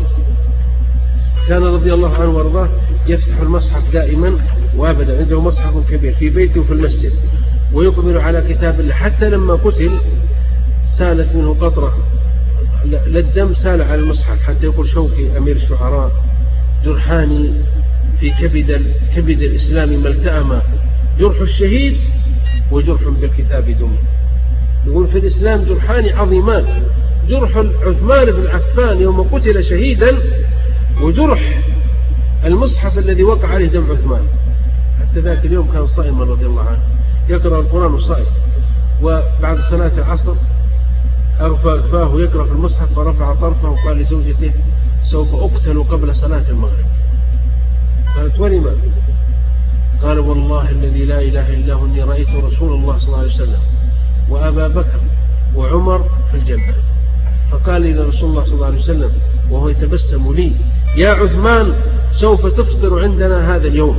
كان رضي الله عنه وارضاه يفتح المصحف دائما وابدا، عنده مصحف كبير في بيته وفي المسجد ويقبل على كتاب الله، حتى لما قتل سالت منه قطرة للدم سال على المصحف، حتى يقول شوقي أمير الشعراء جرحاني في كبد كبد الإسلام ما التأم، جرح الشهيد وجرح بالكتاب دم. يقول في الإسلام جرحان عظيمان، جرح عثمان بن عفان يوم قتل شهيدا، وجرح المصحف الذي وقع عليه دم عثمان. حتى ذاك اليوم كان صائما رضي الله عنه يقرأ القرآن وصائم، وبعد صلاة العصر أرفع فاه يقرأ في المصحف فرفع طرفه وقال لزوجته سوف أقتل قبل صلاة المغرب. قالت ولما؟ قال والله الذي لا إله إلا هو إني رأيت رسول الله صلى الله عليه وسلم وأبا بكر وعمر في الجنة. فقال لي رسول الله صلى الله عليه وسلم وهو يتبسم لي يا عثمان سوف تفطر عندنا هذا اليوم.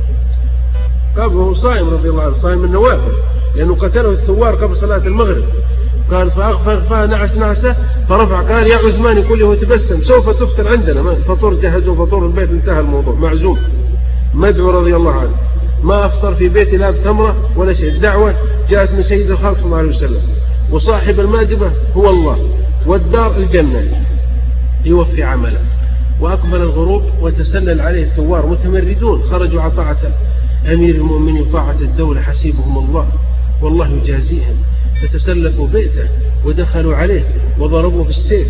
قال وهو صائم رضي الله عنه، صائم النوافل لأنه قتله الثوار قبل صلاة المغرب. قال فأغفى نعس نعسه فرفع قال يا عثمان يقول له تبسم سوف تفطر عندنا. فطور جهزوا فطور البيت انتهى الموضوع، معزوم مدعو رضي الله عنه. ما أفطر في بيتي لا بتمرة ولا شيء. الدعوة جاءت من سيد الخلق صلى الله عليه وسلم، وصاحب المائدة هو الله، والدار الجنة يوفي عمله. وأقبل الغروب وتسلل عليه الثوار متمردون، خرجوا على طاعة أمير المؤمنين وطاعة الدولة حسيبهم الله والله يجازيهم. فتسلكوا بيته ودخلوا عليه وضربوا بالسيف،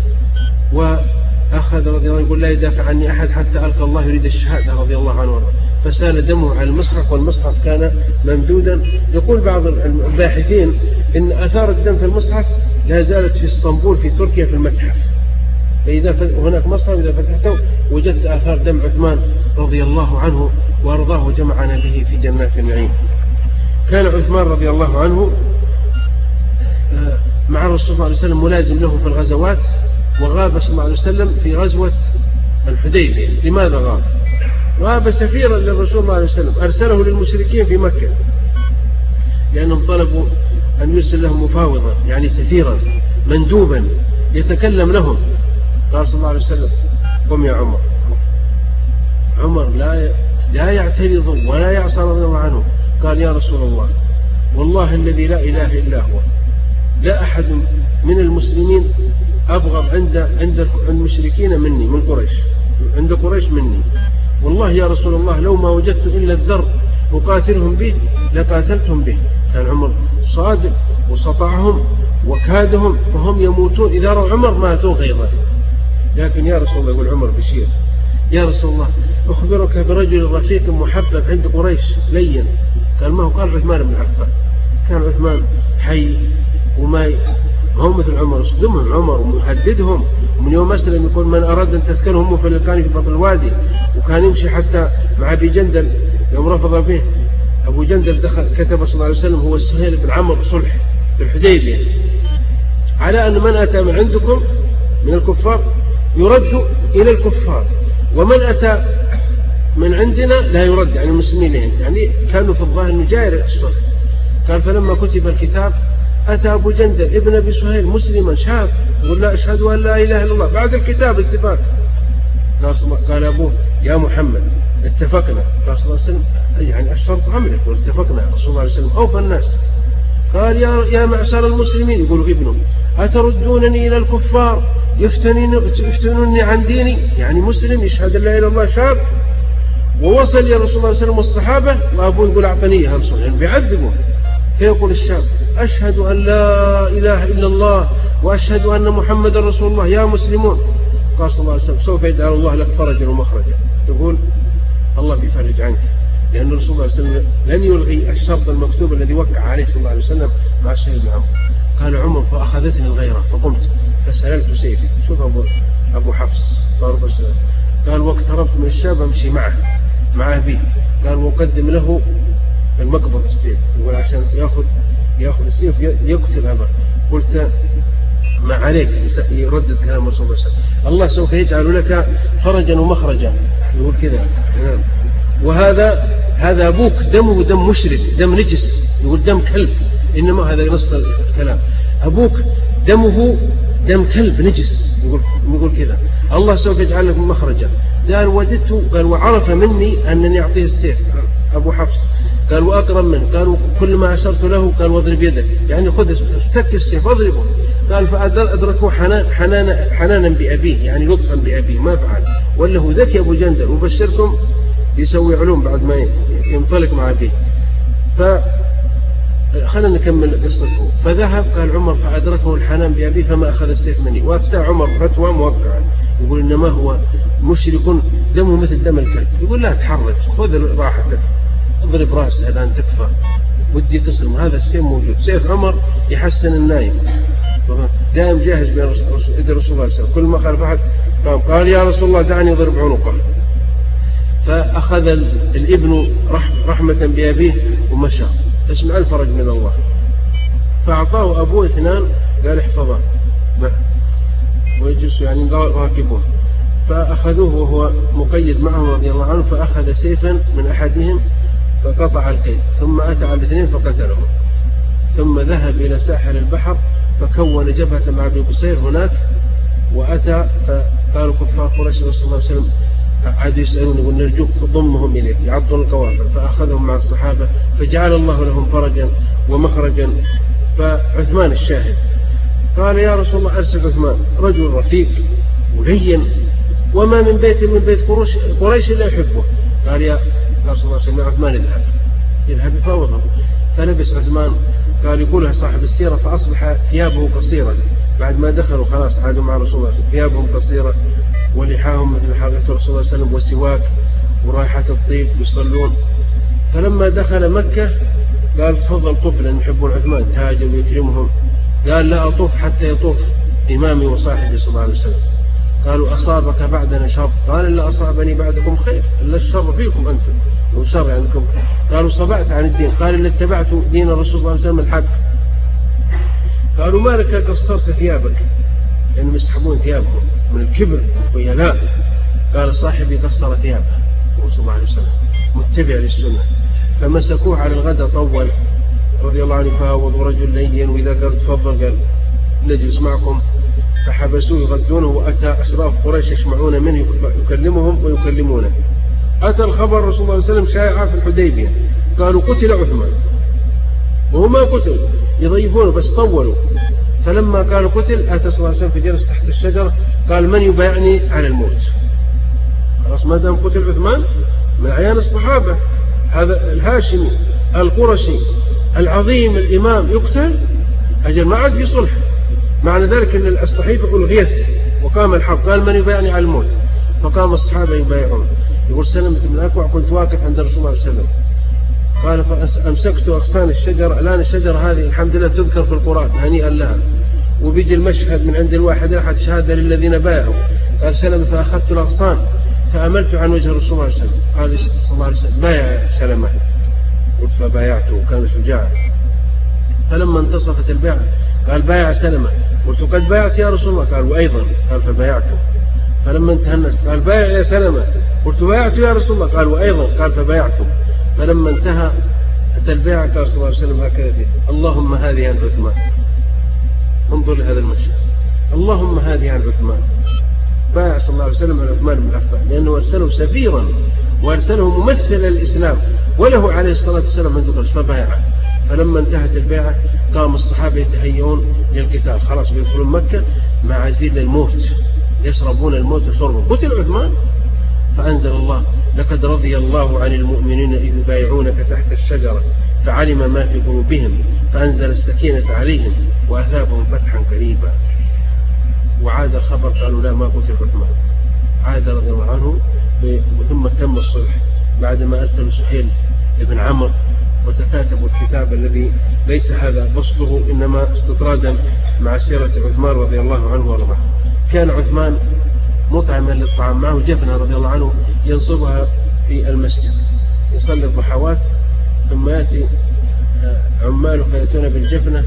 وأخذ رضي الله عنه يقول لا يدافع عني أحد حتى ألقى الله يريد الشهادة رضي الله عنه. فسال دمه على المصحف، والمصحف كان ممدودا. يقول بعض الباحثين إن أثار الدم في المصحف لا زالت في اسطنبول في تركيا في المتحف. فإذا هناك مصحف إذا فتحته وجدت آثار دم عثمان رضي الله عنه وأرضاه وجمعنا به في جنات النعيم. كان عثمان رضي الله عنه مع الرسول صلى الله عليه وسلم ملازم له في الغزوات، وغاب صلى الله عليه وسلم في غزوة الحديبية. لماذا غاب؟ غاب سفيرا للرسول صلى الله عليه وسلم، أرسله للمشركين في مكة لأنهم طلبوا أن يرسل لهم مفاوضا يعني سفيرا مندوبا يتكلم لهم. قال صلى الله عليه وسلم قم يا عمر. عمر لا لا يعترض ولا يعصى رضي الله عنه. قال يا رسول الله والله الذي لا إله إلا هو لا أحد من المسلمين أبغض عند عند المشركين مني من قريش، عند قريش مني. والله يا رسول الله لو ما وجدت إلا الذر أقاتلهم به لقاتلتهم به. كان عمر صادق وسطعهم وكادهم فهم يموتون إذا رأوا عمر ماتوا غيظا. لكن يا رسول الله يقول عمر بشير، يا رسول الله أخبرك برجل رفيق محبب عند قريش لين. قال ما هو؟ قال عثمان بن عفان. كان عثمان حي وما هو مثل عمر، يصدمهم عمر ومهددهم، ومن يوم أسلم يقول من أراد أن تذكرهم فليلقاني في باب الوادي. وكان يمشي حتى مع أبي جندل يوم رفض به أبو جندل دخل كتب صلى الله عليه وسلم هو السهيل بن عمرو صلح في الحديبية على أن من أتى من عندكم من الكفار يرد إلى الكفار، ومن أتى من عندنا لا يرد، يعني المسلمين يعني كانوا في الظاهر مجاير الصلح. قال فلما كتب الكتاب أتى أبو جندل ابن أبي سهيل مسلما شاب يقول لا أشهد أن لا إله إلا الله بعد الكتاب اتفاق. قال, قال أبوه يا محمد اتفقنا. قال صلى الله عليه وسلم يعني الشرط عملك واتفقنا. رسول الله عليه وسلم أوفى الناس. قال يا, يا معشر المسلمين يقول ابنه أتردونني إلى الكفار يفتنوني عن ديني، يعني مسلم يشهد لا إله إلا الله شاب ووصل يا رسول الله صلى الله عليه وسلم والصحابة وأبوه يقول أعطني يا رسول يعني بيعذبه. فيقول الشاب أشهد أن لا إله إلا الله وأشهد أن محمد رسول الله يا مسلمون. قال صلى الله عليه وسلم سوف يجعل الله لك فرجا ومخرجا. تقول الله بيفرج عنك، لأن الرسول صلى الله عليه وسلم لن يلغي الشرط المكتوب الذي وقع عليه صلى الله عليه وسلم مع الشهيد بن عمرو. قال عمر فأخذتني الغيرة فقمت فسألت سيفي. شوف أبو, أبو حفص ضرب السلام. قال واقتربت من الشاب أمشي معه مع أبيه. قال وقدم له المقبض السيف يقول عشان يأخذ يأخذ السيف يقتل أبا. قلت ما عليك يردد كلام رسول الله صلى الله عليه وسلم الله سوف يجعل لك فرجا ومخرجا. يقول كذا وهذا هذا أبوك دمه دم مشرك دم نجس، يقول دم كلب، إنما هذا نص الكلام أبوك دمه دم كلب نجس. يقول يقول كذا الله سوف يجعل لك مخرجا. قال وددت قال وعرف مني أنني أعطيه السيف أبو حفص. قال وأقرب منه. قالوا كل ما أشرت له قال واضرب يدك، يعني خذ استك السيف اضربه. قال فأدركوا حنان حنانا حنانا بأبيه، يعني لطفا بأبيه ما فعل. وله ذكي أبو جندل وبشركم يسوي علوم بعد ما ينطلق مع أبيه. فخلنا نكمل قصته. فذهب قال عمر فأدركه الحنان بأبيه فما أخذ السيف مني. وأفتى عمر فتوى موقعا يقول إنما هو مشرك دمه مثل دم الكلب. يقول لا تحرك خذ راحتك اضرب راسه الآن تكفى ودي تسلم. هذا السيف موجود، سيف عمر يحسن النايم دائم جاهز بين يد رسول الله صلى الله عليه وسلم. كل ما خالف أحد قام قال يا رسول الله دعني اضرب عنقه. فأخذ الابن رحمة بأبيه ومشى تسمع الفرج من الله. فأعطاه أبوه اثنان قال احفظه ويجلس يعني راكبه. فأخذوه وهو مقيد معهم رضي الله عنه. فأخذ سيفا من أحدهم فقطع الكيد ثم أتى على الاثنين فقتلهم. ثم ذهب إلى ساحل البحر فكون جبهة مع أبي بصير هناك. وأتى فقالوا كفار قريش صلى الله عليه وسلم عادوا يسألون يقول نرجوك ضمهم إليك يعضون القوافل. فأخذهم مع الصحابة فجعل الله لهم فرجا ومخرجا. فعثمان الشاهد قال يا رسول الله أرسل عثمان رجل رفيق ولين وما من بيت من بيت قريش إلا يحبه. قال يا رسول الله سيدنا عثمان اذهب اذهب فوضهم. فلبس عثمان قال يقولها صاحب السيرة فأصبح ثيابه قصيرة بعد ما دخلوا خلاص عادوا مع رسول الله ثيابهم قصيرة ولحاهم مثل حاجة رسول الله صلى الله عليه وسلم وسواك ورائحة الطيب يصلون. فلما دخل مكة قال تفضل طوف لأن يحبون عثمان تاجر ويكرمهم. قال لا أطوف حتى يطوف إمامي وصاحبي صلى الله عليه وسلم. قالوا أصابك بعدنا شر؟ قال لا أصابني بعدكم خير إلا الشر فيكم أنتم وشر عندكم. قالوا صبعت عن الدين؟ قال إلا اتبعت دين الرسول صلى الله عليه وسلم الحق. قالوا ما لك قصرت ثيابك لأنهم يسحبون ثيابهم من الكبر ويا لا. قال صاحبي قصر ثيابه صلى الله عليه وسلم متبع للسنة. فمسكوه على الغد طول رضي الله عنه فاوض رجل لين وإذا قال تفضل قال نجلس معكم. فحبسوه يغدونه. وأتى أشراف قريش يسمعون منه يكلمهم ويكلمونه. أتى الخبر رسول الله صلى الله عليه وسلم شائعا في الحديبية. قالوا قتل عثمان وهو ما قتل، يضيفونه بس طولوا. فلما قالوا قتل أتى صلى الله عليه وسلم فجلس تحت الشجرة قال من يبايعني على الموت؟ خلاص ما دام قتل عثمان من أعيان الصحابة، هذا الهاشمي القرشي العظيم الإمام يقتل، أجل ما عاد في صلح. معنى ذلك أن الصحيفة ألغيت وقام الحق، قال من يبايعني على الموت؟ فقام الصحابة يبايعون. يقول سلمة بن الأكوع كنت واقف عند رسول الله صلى الله عليه وسلم قال فأمسكت أغصان الشجرة، الآن الشجرة هذه الحمد لله تذكر في القرآن هنيئا لها، وبيجي المشهد من عند الواحد أحد شهادة للذين بايعوا. قال سلمة فأخذت الأغصان فأملت عن وجه رسول الله صلى الله عليه وسلم. قال صلى الله عليه وسلم بايع سلمة، قلت فبايعته وكان شجاعا. فلما انتصفت البيعة قال بايع سلمة، قلت قد بايعت يا رسول الله، قال وأيضا، قال فبايعته. فلما انتهى الناس قال بايع يا سلمة، قلت بايعت يا رسول الله، قال وأيضا، قال فبايعته. فلما انتهى البيعة قال صلى الله عليه وسلم هكذا اللهم هذه عن عثمان. انظر لهذا المشهد، اللهم هذه عن عثمان. بايع صلى الله عليه وسلم عن عثمان بن عفان لأنه أرسله سفيرا وأرسله ممثل الإسلام وله عليه الصلاة والسلام عنده قرش، فبايعه. فلما انتهت البيعة قام الصحابة يتهيئون للقتال، خلاص بيدخلون مكة مع عزيل الموت، يشربون الموت شربا. قتل عثمان فأنزل الله لقد رضي الله عن المؤمنين إذ يبايعونك تحت الشجرة فعلم ما في قلوبهم فأنزل السكينة عليهم وأثابهم فتحا قريبا. وعاد الخبر قالوا لا ما قتل عثمان، عاد رضي الله عنه. ثم تم الصلح بعدما أرسلوا سهيل بن عمرو وتكاتبوا الكتاب الذي ليس هذا بسطه إنما استطرادا مع سيرة عثمان رضي الله عنه وارضاه. كان عثمان مطعما للطعام، معه جفنة رضي الله عنه ينصبها في المسجد يصلي الضحوات، ثم يأتي عماله فيأتون بالجفنة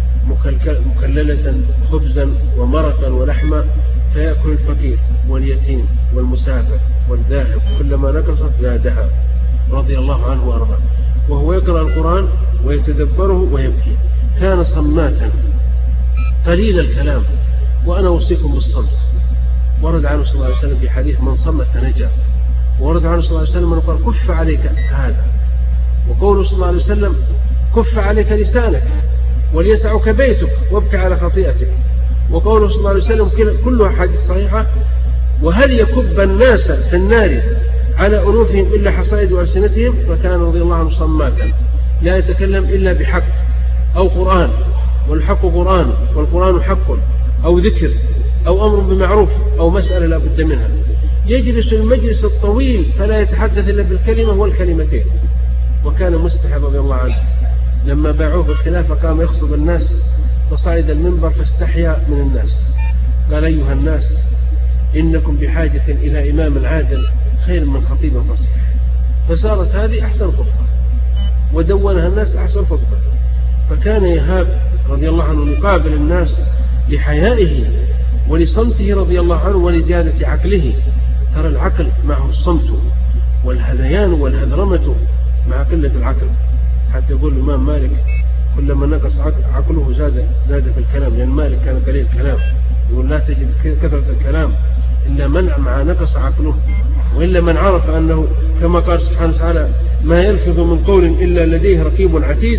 مكللة خبزا ومرقا ولحما، فيأكل الفقير واليتيم والمسافر والذاهب، كلما نقصت زادها رضي الله عنه وارضاه. وهو يقرأ القرآن ويتدبره ويبكي. كان صماتا قليل الكلام، وأنا أوصيكم بالصمت. ورد عنه صلى الله عليه وسلم في حديث من صمت نجا. ورد عنه صلى الله عليه وسلم أنه قال كف عليك هذا، وقوله صلى الله عليه وسلم كف عليك لسانك وليسعك بيتك وابكى على خطيئتك. وقوله صلى الله عليه وسلم كلها حديث صحيحة وهل يكب الناس في النار على أنوفهم إلا حصائد ألسنتهم. فكان رضي الله عنه صماتا لا يتكلم إلا بحق أو قرآن، والحق قرآن والقرآن حق، أو ذكر أو أمر بمعروف أو مسألة لا بد منها. يجلس المجلس الطويل فلا يتحدث إلا بالكلمة والكلمتين. وكان مستحب رضي الله عنه لما باعوه بالخلافة قام يخطب الناس فصعد المنبر فاستحيا من الناس، قال أيها الناس إنكم بحاجة إلى إمام عادل خير من خطيب فصيح. فصارت هذه أحسن خطبة ودونها الناس أحسن خطبة. فكان يهاب رضي الله عنه يقابل الناس لحيائه ولصمته رضي الله عنه ولزيادة عقله. ترى العقل معه الصمت والهذيان والهذرمة مع قلة العقل. حتى يقول الإمام مالك كلما نقص عقله زاد زاد في الكلام، لأن مالك كان قليل الكلام. يقول لا تجد كثرة الكلام إلا من مع نقص عقله، وإلا من عرف أنه كما قال سبحانه وتعالى ما يلفظ من قول إلا لديه رقيب عتيد،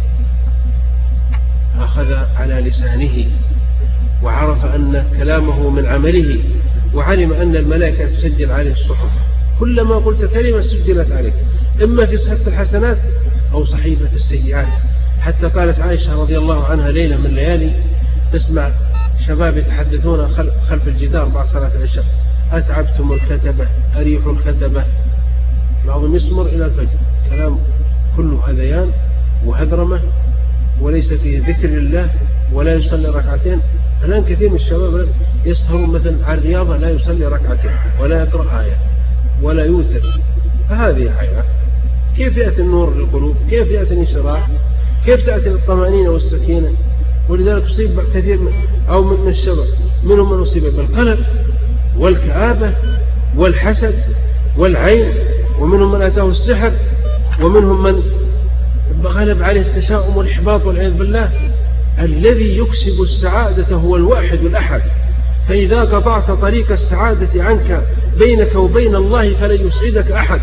أخذ على لسانه وعرف أن كلامه من عمله، وعلم أن الملائكة تسجل عليه الصحف، كلما قلت كلمة سجلت عليك إما في صحيفة الحسنات أو صحيفة السيئات. حتى قالت عائشة رضي الله عنها ليلة من الليالي تسمع شباب يتحدثون خلف الجدار بعد صلاة العشاء أتعبتم الكتبة أريحوا الكتبة، بعضهم يسمر إلى الفجر، كلام كله هذيان وهذرمة وليس فيه ذكر الله ولا يصلي ركعتين. الآن كثير من الشباب يسهرون مثلا على الرياضة لا يصلي ركعتين ولا يقرأ آية ولا يوتر. فهذه حياة. كيف يأتي النور للقلوب؟ كيف يأتي الانشراح؟ كيف تأتي الطمأنينة والسكينة؟ ولذلك أصيب كثير من أو من الشباب منهم من أصيب بالقلق والكآبة والحسد والعين، ومنهم من أتاه السحر، ومنهم من غلب عليه التشاؤم والإحباط والعياذ بالله. الذي يكسب السعادة هو الواحد الأحد، فإذا قطعت طريق السعادة عنك بينك وبين الله فلن يسعدك أحد.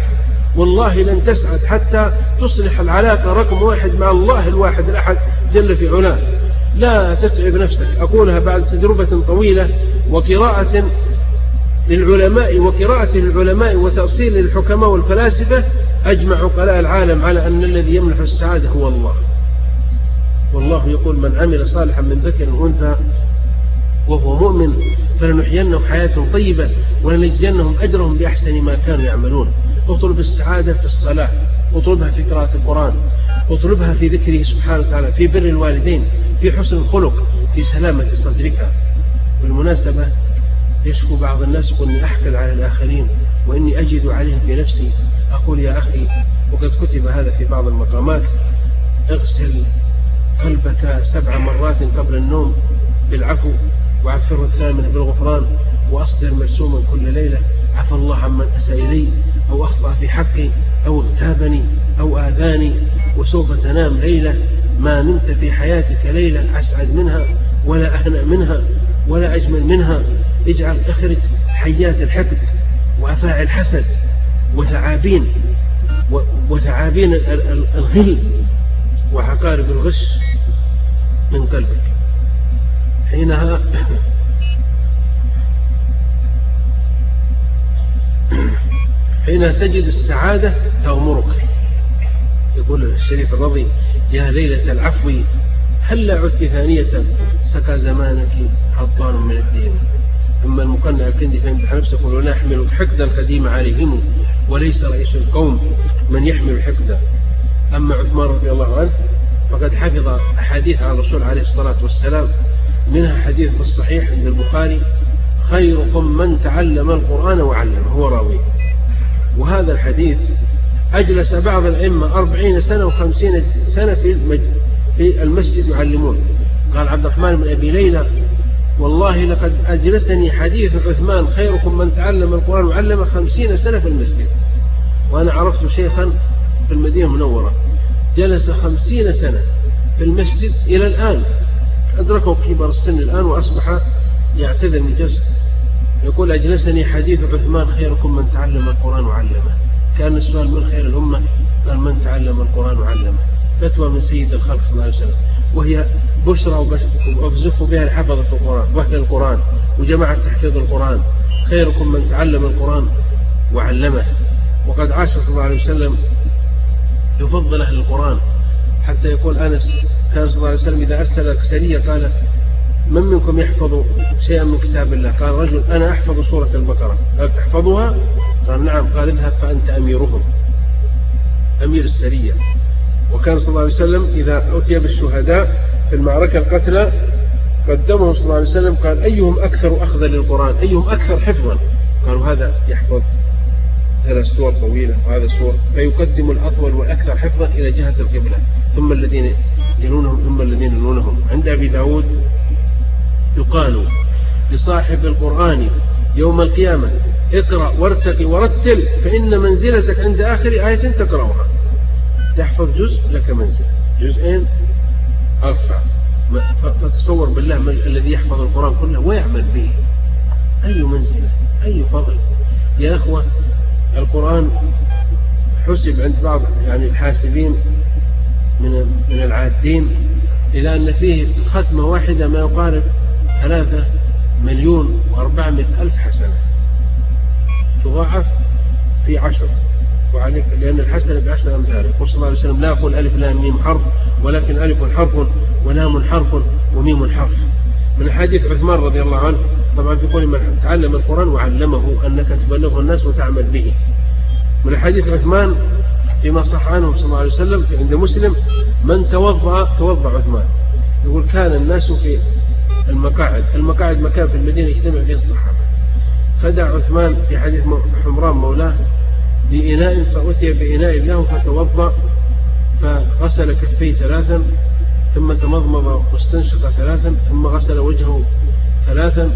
والله لن تسعد حتى تصلح العلاقة رقم واحد مع الله الواحد الأحد جل في علاه. لا تتعب نفسك. أقولها بعد تجربة طويلة وقراءة للعلماء وقراءة للعلماء وتأصيل للحكماء والفلاسفة، أجمع عقلاء العالم على أن الذي يمنح السعادة هو الله. والله يقول: من عمل صالحا من ذكر وأنثى وهو مؤمن فلنحيينهم حياة طيبة ولنجزينهم أجرهم بأحسن ما كانوا يعملون. اطلب السعادة في الصلاة، اطلبها في قراءة القرآن، اطلبها في ذكره سبحانه وتعالى، في بر الوالدين، في حسن الخلق، في سلامة صدرك. بالمناسبة يشكو بعض الناس يقول: إني أحقد على الآخرين وإني أجد عليهم في نفسي. أقول: يا أخي، وقد كتب هذا في بعض المقامات: اغسل قلبك سبع مرات قبل النوم بالعفو، وعفره الثامن بالغفران، وأصدر مرسوما كل ليلة: عفى الله عمن أساء إلي أو أخطأ في حقي أو اغتابني أو آذاني، وسوف تنام ليلة ما نمت في حياتك ليلة أسعد منها ولا أهنأ منها ولا أجمل منها. اجعل اخرج حيات الحقد وأفاعي الحسد وثعابين وثعابين الغل وعقارب الغش من قلبك. حينها حينها تجد السعادة تغمرك. يقول الشريف الرضي: يا ليلة العفو هل عدت ثانية سكى زمانك حطان من الدين. أما المقنع الكندي فيمدح نفسه يقول: لا يحمل الحقد القديم عليهم وليس رئيس القوم من يحمل الحقد. أما عثمان رضي الله عنه فقد حفظ أحاديث عن الرسول عليه الصلاة والسلام، منها حديث في الصحيح عند البخاري: خيركم من تعلم القرآن وعلمه، هو راويه. وهذا الحديث أجلس بعض الأئمة أربعين سنة وخمسين سنة في المسجد يعلمون. قال عبد الرحمن بن أبي ليلى: والله لقد أجلسني حديث عثمان خيركم من تعلم القرآن وعلمه خمسين سنة في المسجد. وأنا عرفت شيخا في المدينة المنورة جلس خمسين سنة في المسجد إلى الآن، أدركه كبر السن الآن وأصبح يعتذر من جسد. يقول: أجلسني حديث عثمان خيركم من تعلم القرآن وعلمه. كان السؤال: من خير الأمة؟ قال: من تعلم القرآن وعلمه. فتوى من سيد الخلق صلى الله عليه وسلم، وهي بشرى وأبزخ بها لحفظة القرآن وأهل القرآن وجماعة تحفيظ القرآن. خيركم من تعلم القرآن وعلمه. وقد عاش صلى الله عليه وسلم يفضل أهل القرآن، حتى يقول أنس: كان صلى الله عليه وسلم إذا أرسل سرية قال: من منكم يحفظ شيئا من كتاب الله؟ قال رجل: أنا أحفظ سورة البقرة. قال: تحفظها؟ قال: نعم. قال: اذهب فأنت أميرهم، أمير السرية. وكان صلى الله عليه وسلم إذا أتي بالشهداء في المعركة القتلى قدمهم صلى الله عليه وسلم، قال: أيهم أكثر أخذا للقرآن؟ أيهم أكثر حفظا؟ قالوا: هذا يحفظ ثلاث سور طويلة وهذا سور، فيقدم الأطول والأكثر حفظا إلى جهة القبلة، ثم الذين يلونهم ثم الذين يلونهم. عند أبي داود يقال لصاحب القرآن يوم القيامة: اقرأ وارتقي ورتل فإن منزلتك عند آخر آية تقرأها. تحفظ جزء لك منزل، جزئين أرفع. فتصور بالله من الذي يحفظ القرآن كله ويعمل به، أي منزلة، أي فضل. يا أخوة، القرآن حسب عند بعض يعني الحاسبين من من العادين إلى أن فيه ختمة واحدة ما يقارب ثلاثة مليون وأربعمائة ألف حسنة، تضاعف في عشر. وعليك لأن الحسنة بعشر أمثاله. قل صلى الله عليه وسلم: لا أقول ألف لام ميم حرف، ولكن ألف حرف ولام حرف وميم حرف. من حديث عثمان رضي الله عنه طبعا في قول من تعلم القرآن وعلمه أنك تبلغه الناس وتعمل به. من حديث عثمان فيما صح عنه صلى الله عليه وسلم في عند مسلم: من توضأ توضأ عثمان. يقول: كان الناس في المقاعد، المقاعد مكان في المدينة يجتمع فيه الصحابة، فدع عثمان في حديث حمران مولاه بإناء، فأتي بإناء له فتوضأ فغسل كفيه ثلاثا، ثم تمضمض واستنشق ثلاثا، ثم غسل وجهه ثلاثا،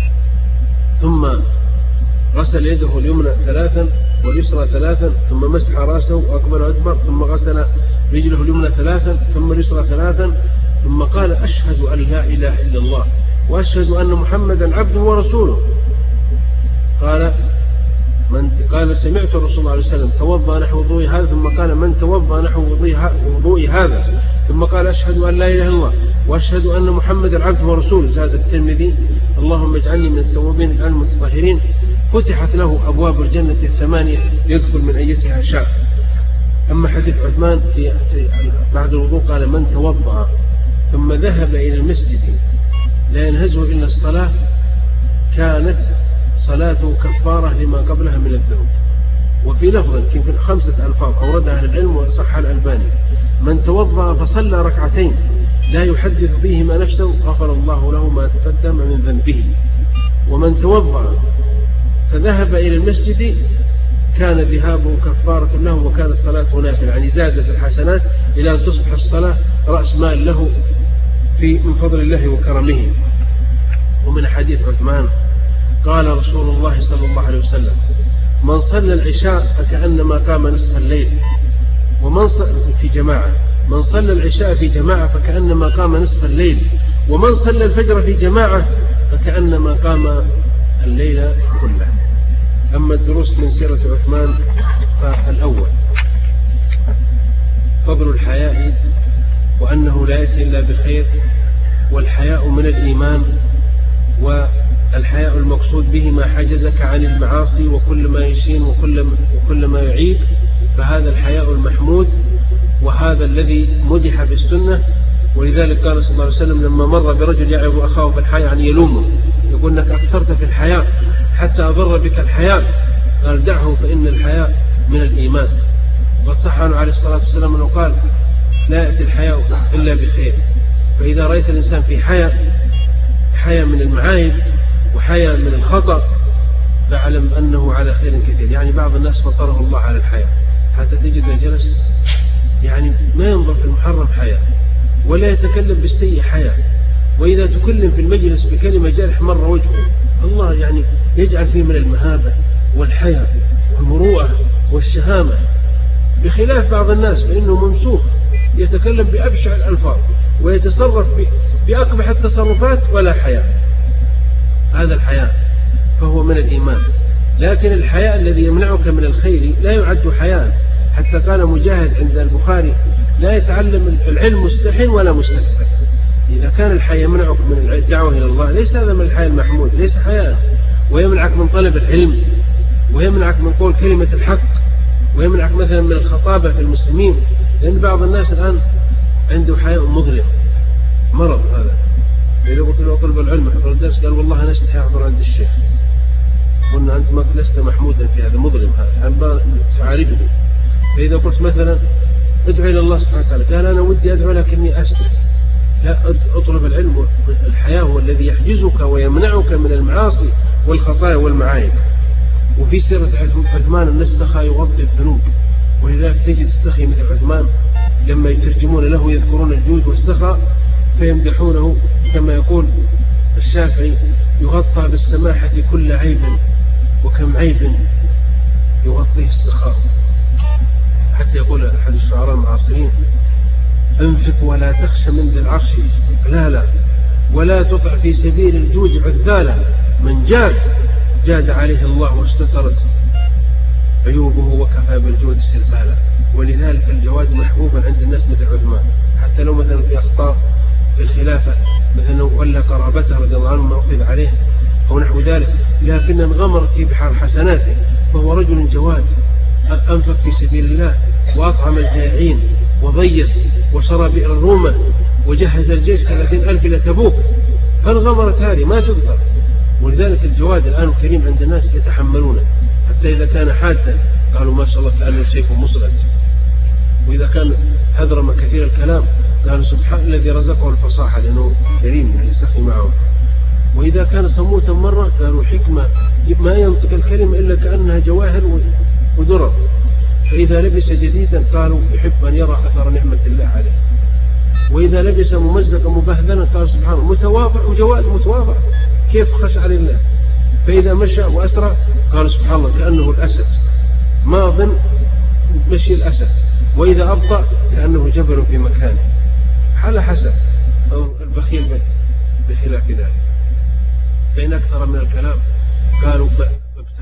ثم غسل يده اليمنى ثلاثا واليسرى ثلاثا، ثم مسح راسه وأقبل وأدبر، ثم غسل رجله اليمنى ثلاثا ثم اليسرى ثلاثا، ثم قال: أشهد أن لا إله إلا الله وأشهد أن محمدا عبده ورسوله. قال: من قال سمعت الرسول صلى الله عليه وسلم توضأ نحو وضوء هذا، ثم قال من توضأ نحو وضوء هذا، ثم قال أشهد أن لا إله إلا الله وأشهد أن محمدا عبده ورسوله. زاد الترمذي اللهم اجعلني من التوابين اجعلني من المتطهرين. فتحت له أبواب الجنة الثمانية يدخل من أيتها شاء. أما حديث عثمان في بعد الوضوء قال من توضأ ثم ذهب إلى المسجد لا ينهزه إلا الصلاة كانت صلاته كفارة لما قبلها من الذنوب. وفي لفظ يمكن خمسة ألفاظ أوردها أهل العلم وصح الألباني: من توضأ فصلى ركعتين لا يحدث فيهما نفسه غفر الله له ما تقدم من ذنبه. ومن توضأ فذهب إلى المسجد كان ذهابه كفارة له وكانت صلاته نافلة، يعني زادت الحسنات إلى أن تصبح الصلاة رأس مال له في من فضل الله وكرمه. ومن حديث عثمان قال رسول الله صلى الله عليه وسلم: من صلى العشاء فكأنما قام نصف الليل، ومن صلى في جماعة من صلى العشاء في جماعة فكأنما قام نصف الليل، ومن صلى الفجر في جماعة فكأنما قام الليل كله. أما الدروس من سيرة عثمان فالأول فضل الحياء وأنه لا يأتي إلا بخير، والحياء من الإيمان، والحياء المقصود به ما حجزك عن المعاصي وكل ما يشين وكل, وكل ما يعيب، فهذا الحياء المحمود وهذا الذي مدح في السنة. ولذلك قال صلى الله عليه وسلم لما مر برجل يعظ أخاه في الحياء يعني يلومه يقول لك أكثرت في الحياء حتى أضر بك الحياء، قال دعه فإن الحياء من الإيمان. قد صح عنه عليه الصلاة والسلام أنه قال لا يأتي الحياء إلا بخير. فإذا رأيت الإنسان في حياء حياء من المعايب وحياء من الخطأ فاعلم أنه على خير كثير. يعني بعض الناس فطره الله على الحياء حتى تجد الجلس يعني ما ينظر في المحرم حياء ولا يتكلم بالسيء حياء، وإذا تكلم في المجلس بكلمة جارح مر وجهه. الله يعني يجعل فيه من المهابة والحياء والمروءة والشهامة، بخلاف بعض الناس فإنه ممسوخ يتكلم بأبشع الألفاظ ويتصرف بأقبح التصرفات ولا حياء. هذا الحياء فهو من الإيمان، لكن الحياء الذي يمنعك من الخير لا يعد حياء. حتى قال مجاهد عند البخاري لا يتعلم العلم مستحن ولا مستكبر. إذا كان الحياء يمنعك من الدعوة إلى الله ليس هذا من الحياء المحمود، ليس حياء، ويمنعك من طلب العلم ويمنعك من قول كلمة الحق ويمنعك مثلا من الخطابة في المسلمين. لأن بعض الناس الآن عنده حياء مظلم مرض. هذا إذا قلت له طلب العلم حضر الدرس قال والله أنا استحي أحضر عند الشيخ. قلنا أنت ما لست محمودا في هذا، مظلم هذا تعالجه. فإذا قلت مثلا ادعو إلى الله سبحانه وتعالى قال أنا ودي أدعو لكني أستحي، لا، اطلب العلم. الحياء هو الذي يحجزك ويمنعك من المعاصي والخطايا والمعايب. وفي سيرة عثمان أن السخاء يغطي الذنوب، ولذلك تجد السخي مثل عثمان لما يترجمون له يذكرون الجود والسخاء فيمدحونه كما يقول الشافعي يغطى بالسماحة كل عيب وكم عيب يغطيه السخاء. حتى يقول أحد الشعراء المعاصرين انفق ولا تخش من ذي العرش إقلالا ولا تطع في سبيل الجود عذالا، من جاد جاد عليه الله واستترت عيوبه وكفى بالجود سربالا. ولذلك الجواد محبوبا عند الناس مثل عثمان، حتى لو مثلا في أخطاء في الخلافة مثلا ولا قرابته رضي الله عنه ما أخذ عليه أو نحو ذلك، لكن انغمرت في بحر حسناته، فهو رجل جواد أنفق في سبيل الله وأطعم الجائعين وضيف وشرى بئر الرومة وجهز الجيش ثلاثين ألف إلى تبوك، فانغمرت هذه ما تذكر. ولذلك الجواد الآن الكريم عند الناس يتحملونه، حتى إذا كان حادا قالوا ما شاء الله كأنه سيف مصلت، وإذا كان حذرم كثير الكلام قالوا سبحان الذي رزقه الفصاحة لأنه كريم يعني يستخي معه، وإذا كان صموتا مرة قالوا حكمة ما ينطق الكلمة إلا كأنها جواهر ودرر، فإذا لبس جديدا قالوا يحب أن يرى أثر نعمة الله عليه، وإذا لبس ممزقا مبهذلا قالوا سبحانه متواضع وجواد متواضع كيف خشع لله، فإذا مشى وأسرع قالوا سبحان الله كأنه الأسد ماض مشي الأسد، وإذا أبطأ كأنه جبل في مكانه. حال حسب أو البخيل بخلاف ذلك، فإن أكثر من الكلام قالوا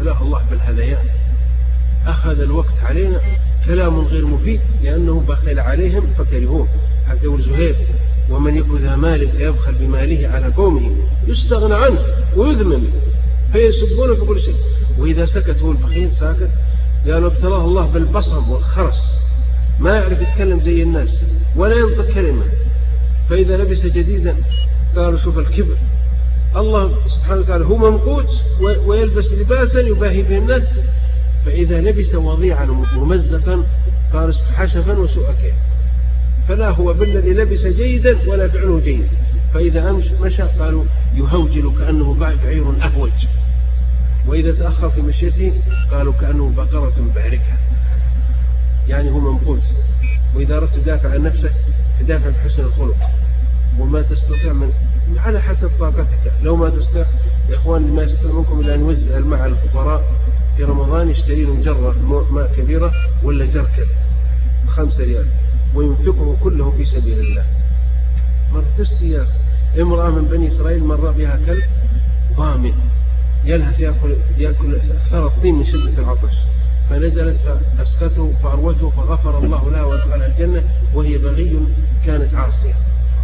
ابتلاه الله بالهذيان، أخذ الوقت علينا كلام غير مفيد لأنه بخل عليهم فكرهوه. حتى يقول زهير: ومن يكن ذا مال فيبخل بماله على قومه يستغنى عنه ويذمم فيسبونه في كل شيء. وإذا سكت هو البخيل ساكت، قالوا ابتلاه الله بالبصم والخرس، ما يعرف يتكلم زي الناس ولا ينطق كلمة. فإذا لبس جديدا قالوا شوف الكبر، الله سبحانه وتعالى هو منقوط ويلبس لباسا يباهي به الناس، فإذا لبس وضيعا ممزقا قال حشفا وسوء كيف. فلا هو بالذي لبس جيدا ولا فعله جيد. فإذا مشى قالوا يهوجل كأنه بعير أهوج، وإذا تأخر في مشيته قالوا كأنه بقرة باركة، يعني هو منقوص. وإذا أردت تدافع عن نفسك تدافع بحسن الخلق، وما تستطيع من على حسب طاقتك. لو ما تستطيع يا إخوان ما يستطيع منكم إلا أن يوزع الماء على الفقراء في رمضان، يشتري له جرة ماء كبيرة ولا جركة خمسة ريال وينفقه كله في سبيل الله. مرتست يا أخي، امرأة من بني إسرائيل مر بها كلب ضامن يلهث يأكل, يأكل ثرى الطين من شدة العطش، فنزلت فأسقته فأروته فغفر الله لها وادخلها الجنة وهي بغي كانت عاصية.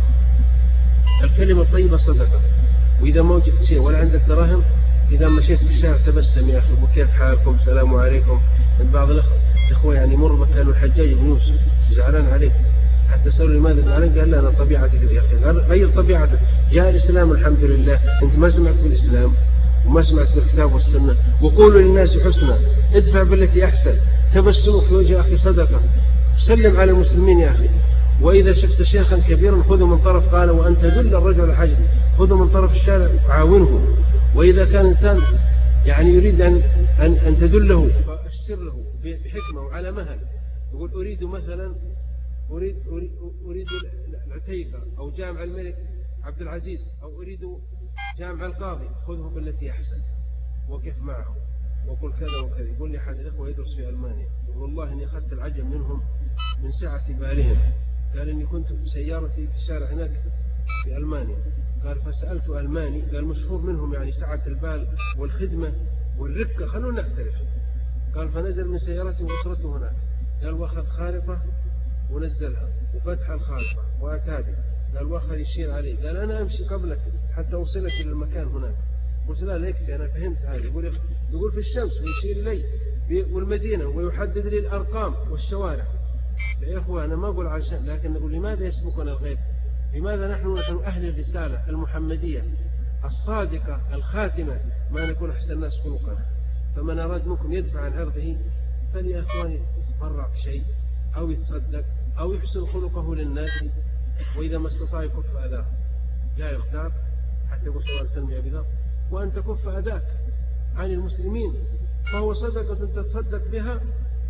الكلمة الطيبة صدقة. وإذا ما وجدت شيء ولا عندك دراهم، إذا مشيت في الشارع تبسم يا أخي وكيف حالكم السلام عليكم. بعض الإخوة يعني مر بكانوا الحجاج بن يوسف زعلان عليه، حتى سألوا لماذا زعلان؟ قال لا أنا طبيعتي كذا يا أخي. غير طبيعتك، جاء الإسلام الحمد لله، أنت ما سمعت بالإسلام وما سمعت بالكتاب والسنة. وقولوا للناس حسنا، ادفع بالتي أحسن، تبسمك في وجه أخي صدقة، سلم على المسلمين يا أخي. وإذا شفت شيخا كبيرا خذه من طرف، قال وأن تدل الرجل على حاجة خذه من طرف الشارع عاونه. وإذا كان إنسان يعني يريد أن, أن, أن تدله فأشتر له بحكمة وعلى مهل. يقول أريد مثلا أريد, أريد, أريد العتيقة أو جامع الملك عبد العزيز أو أريد جامع القاضي، خذه بالتي أحسن وقف معه وقل كذا وكذا. يقول لي أحد الإخوة يدرس في ألمانيا، يقول والله إني أخذت العجب منهم من سعة بالهم. قال إني كنت بسيارتي في شارع هناك في ألمانيا، قال فسألت ألماني قال مشهور منهم يعني سعة البال والخدمة والرقة، خلونا نعترف. قال فنزل من سيارتي وأسرته هناك، قال واخذ خارطة ونزلها وفتح الخارطة وأتابي، قال واخذ يشير عليه، قال أنا أمشي قبلك حتى أوصلك إلى المكان هناك. قلت لا لا يكفي أنا فهمت هذا. يقول يقول في الشمس ويشير إلي والمدينة ويحدد لي الأرقام والشوارع. يا إخوة أنا ما أقول عشان، لكن نقول لماذا يسبقنا الغيب؟ لماذا نحن نحن أهل الرسالة المحمدية الصادقة الخاتمة ما نكون أحسن الناس خلقا؟ فمن أراد منكم يدفع عن عرضه فليا إخواني يتبرع بشيء أو يتصدق أو يحسن خلقه للناس، وإذا ما استطاع يكف أذاه. لا يغتاب حتى يقول صلى الله عليه وسلم يا أبي ذر وأن تكف أذاك عن المسلمين فهو صدقة تتصدق بها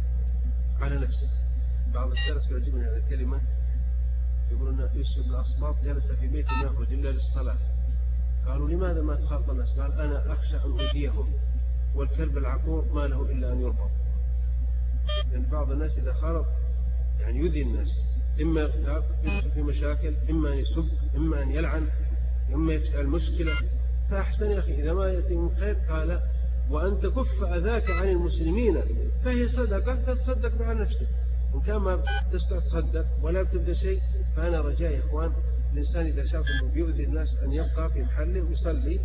على نفسك. بعض السلف يعجبني هذه الكلمة، يقول أن يوسف بن الأصباط جلس في بيت ما يخرج إلا للصلاة. قالوا لماذا ما تخاط الناس؟ قال أنا أخشى أن أؤذيهم، والكلب العقور ما له إلا أن يربط. لأن يعني بعض الناس إذا خرط يعني يؤذي الناس، إما يغتاب يدخل في مشاكل، إما أن يسب، إما أن يلعن، إما يفعل مشكلة. فأحسن يا أخي إذا ما يأتي من خير قال وأن تكف أذاك عن المسلمين فهي صدقة تتصدق بها نفسك. إن كان ما تتصدق ولا بتبدأ شيء، فأنا رجاء يا إخوان الإنسان إذا شاف أنه بيؤذي الناس أن يبقى في محله ويصلي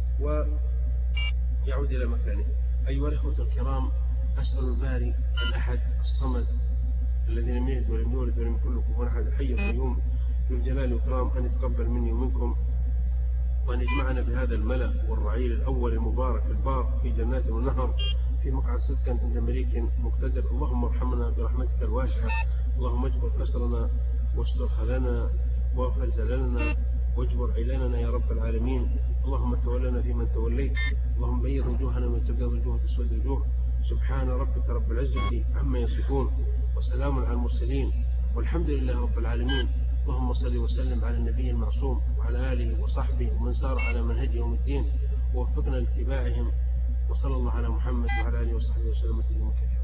ويعود إلى مكانه. أيها الإخوة الكرام، أسأل الباري الأحد الصمد الذي لم يلد ولم يولد ولم يكن له كفوا أحد الحي القيوم ذو الجلال والإكرام أن يتقبل مني ومنكم، وأن يجمعنا بهذا الملأ والرعيل الأول المبارك البار في جنات والنهر في مقعد صدق عند مليك مقتدر. اللهم ارحمنا برحمتك الواسعة، اللهم اجبر كسرنا واستر خلنا واغفر زللنا واجبر علاننا يا رب العالمين. اللهم تولنا فيمن توليت، اللهم بيض وجوهنا من تبيض وجوه تسود وجوه. سبحان ربك رب العزة عما يصفون وسلام على المرسلين والحمد لله رب العالمين. اللهم صل وسلم على النبي المعصوم وعلى آله وصحبه ومن سار على منهجه يوم الدين، ووفقنا لاتباعهم. وصلى الله على محمد وعلى آله وصحبه وسلم تسليما كثيرا.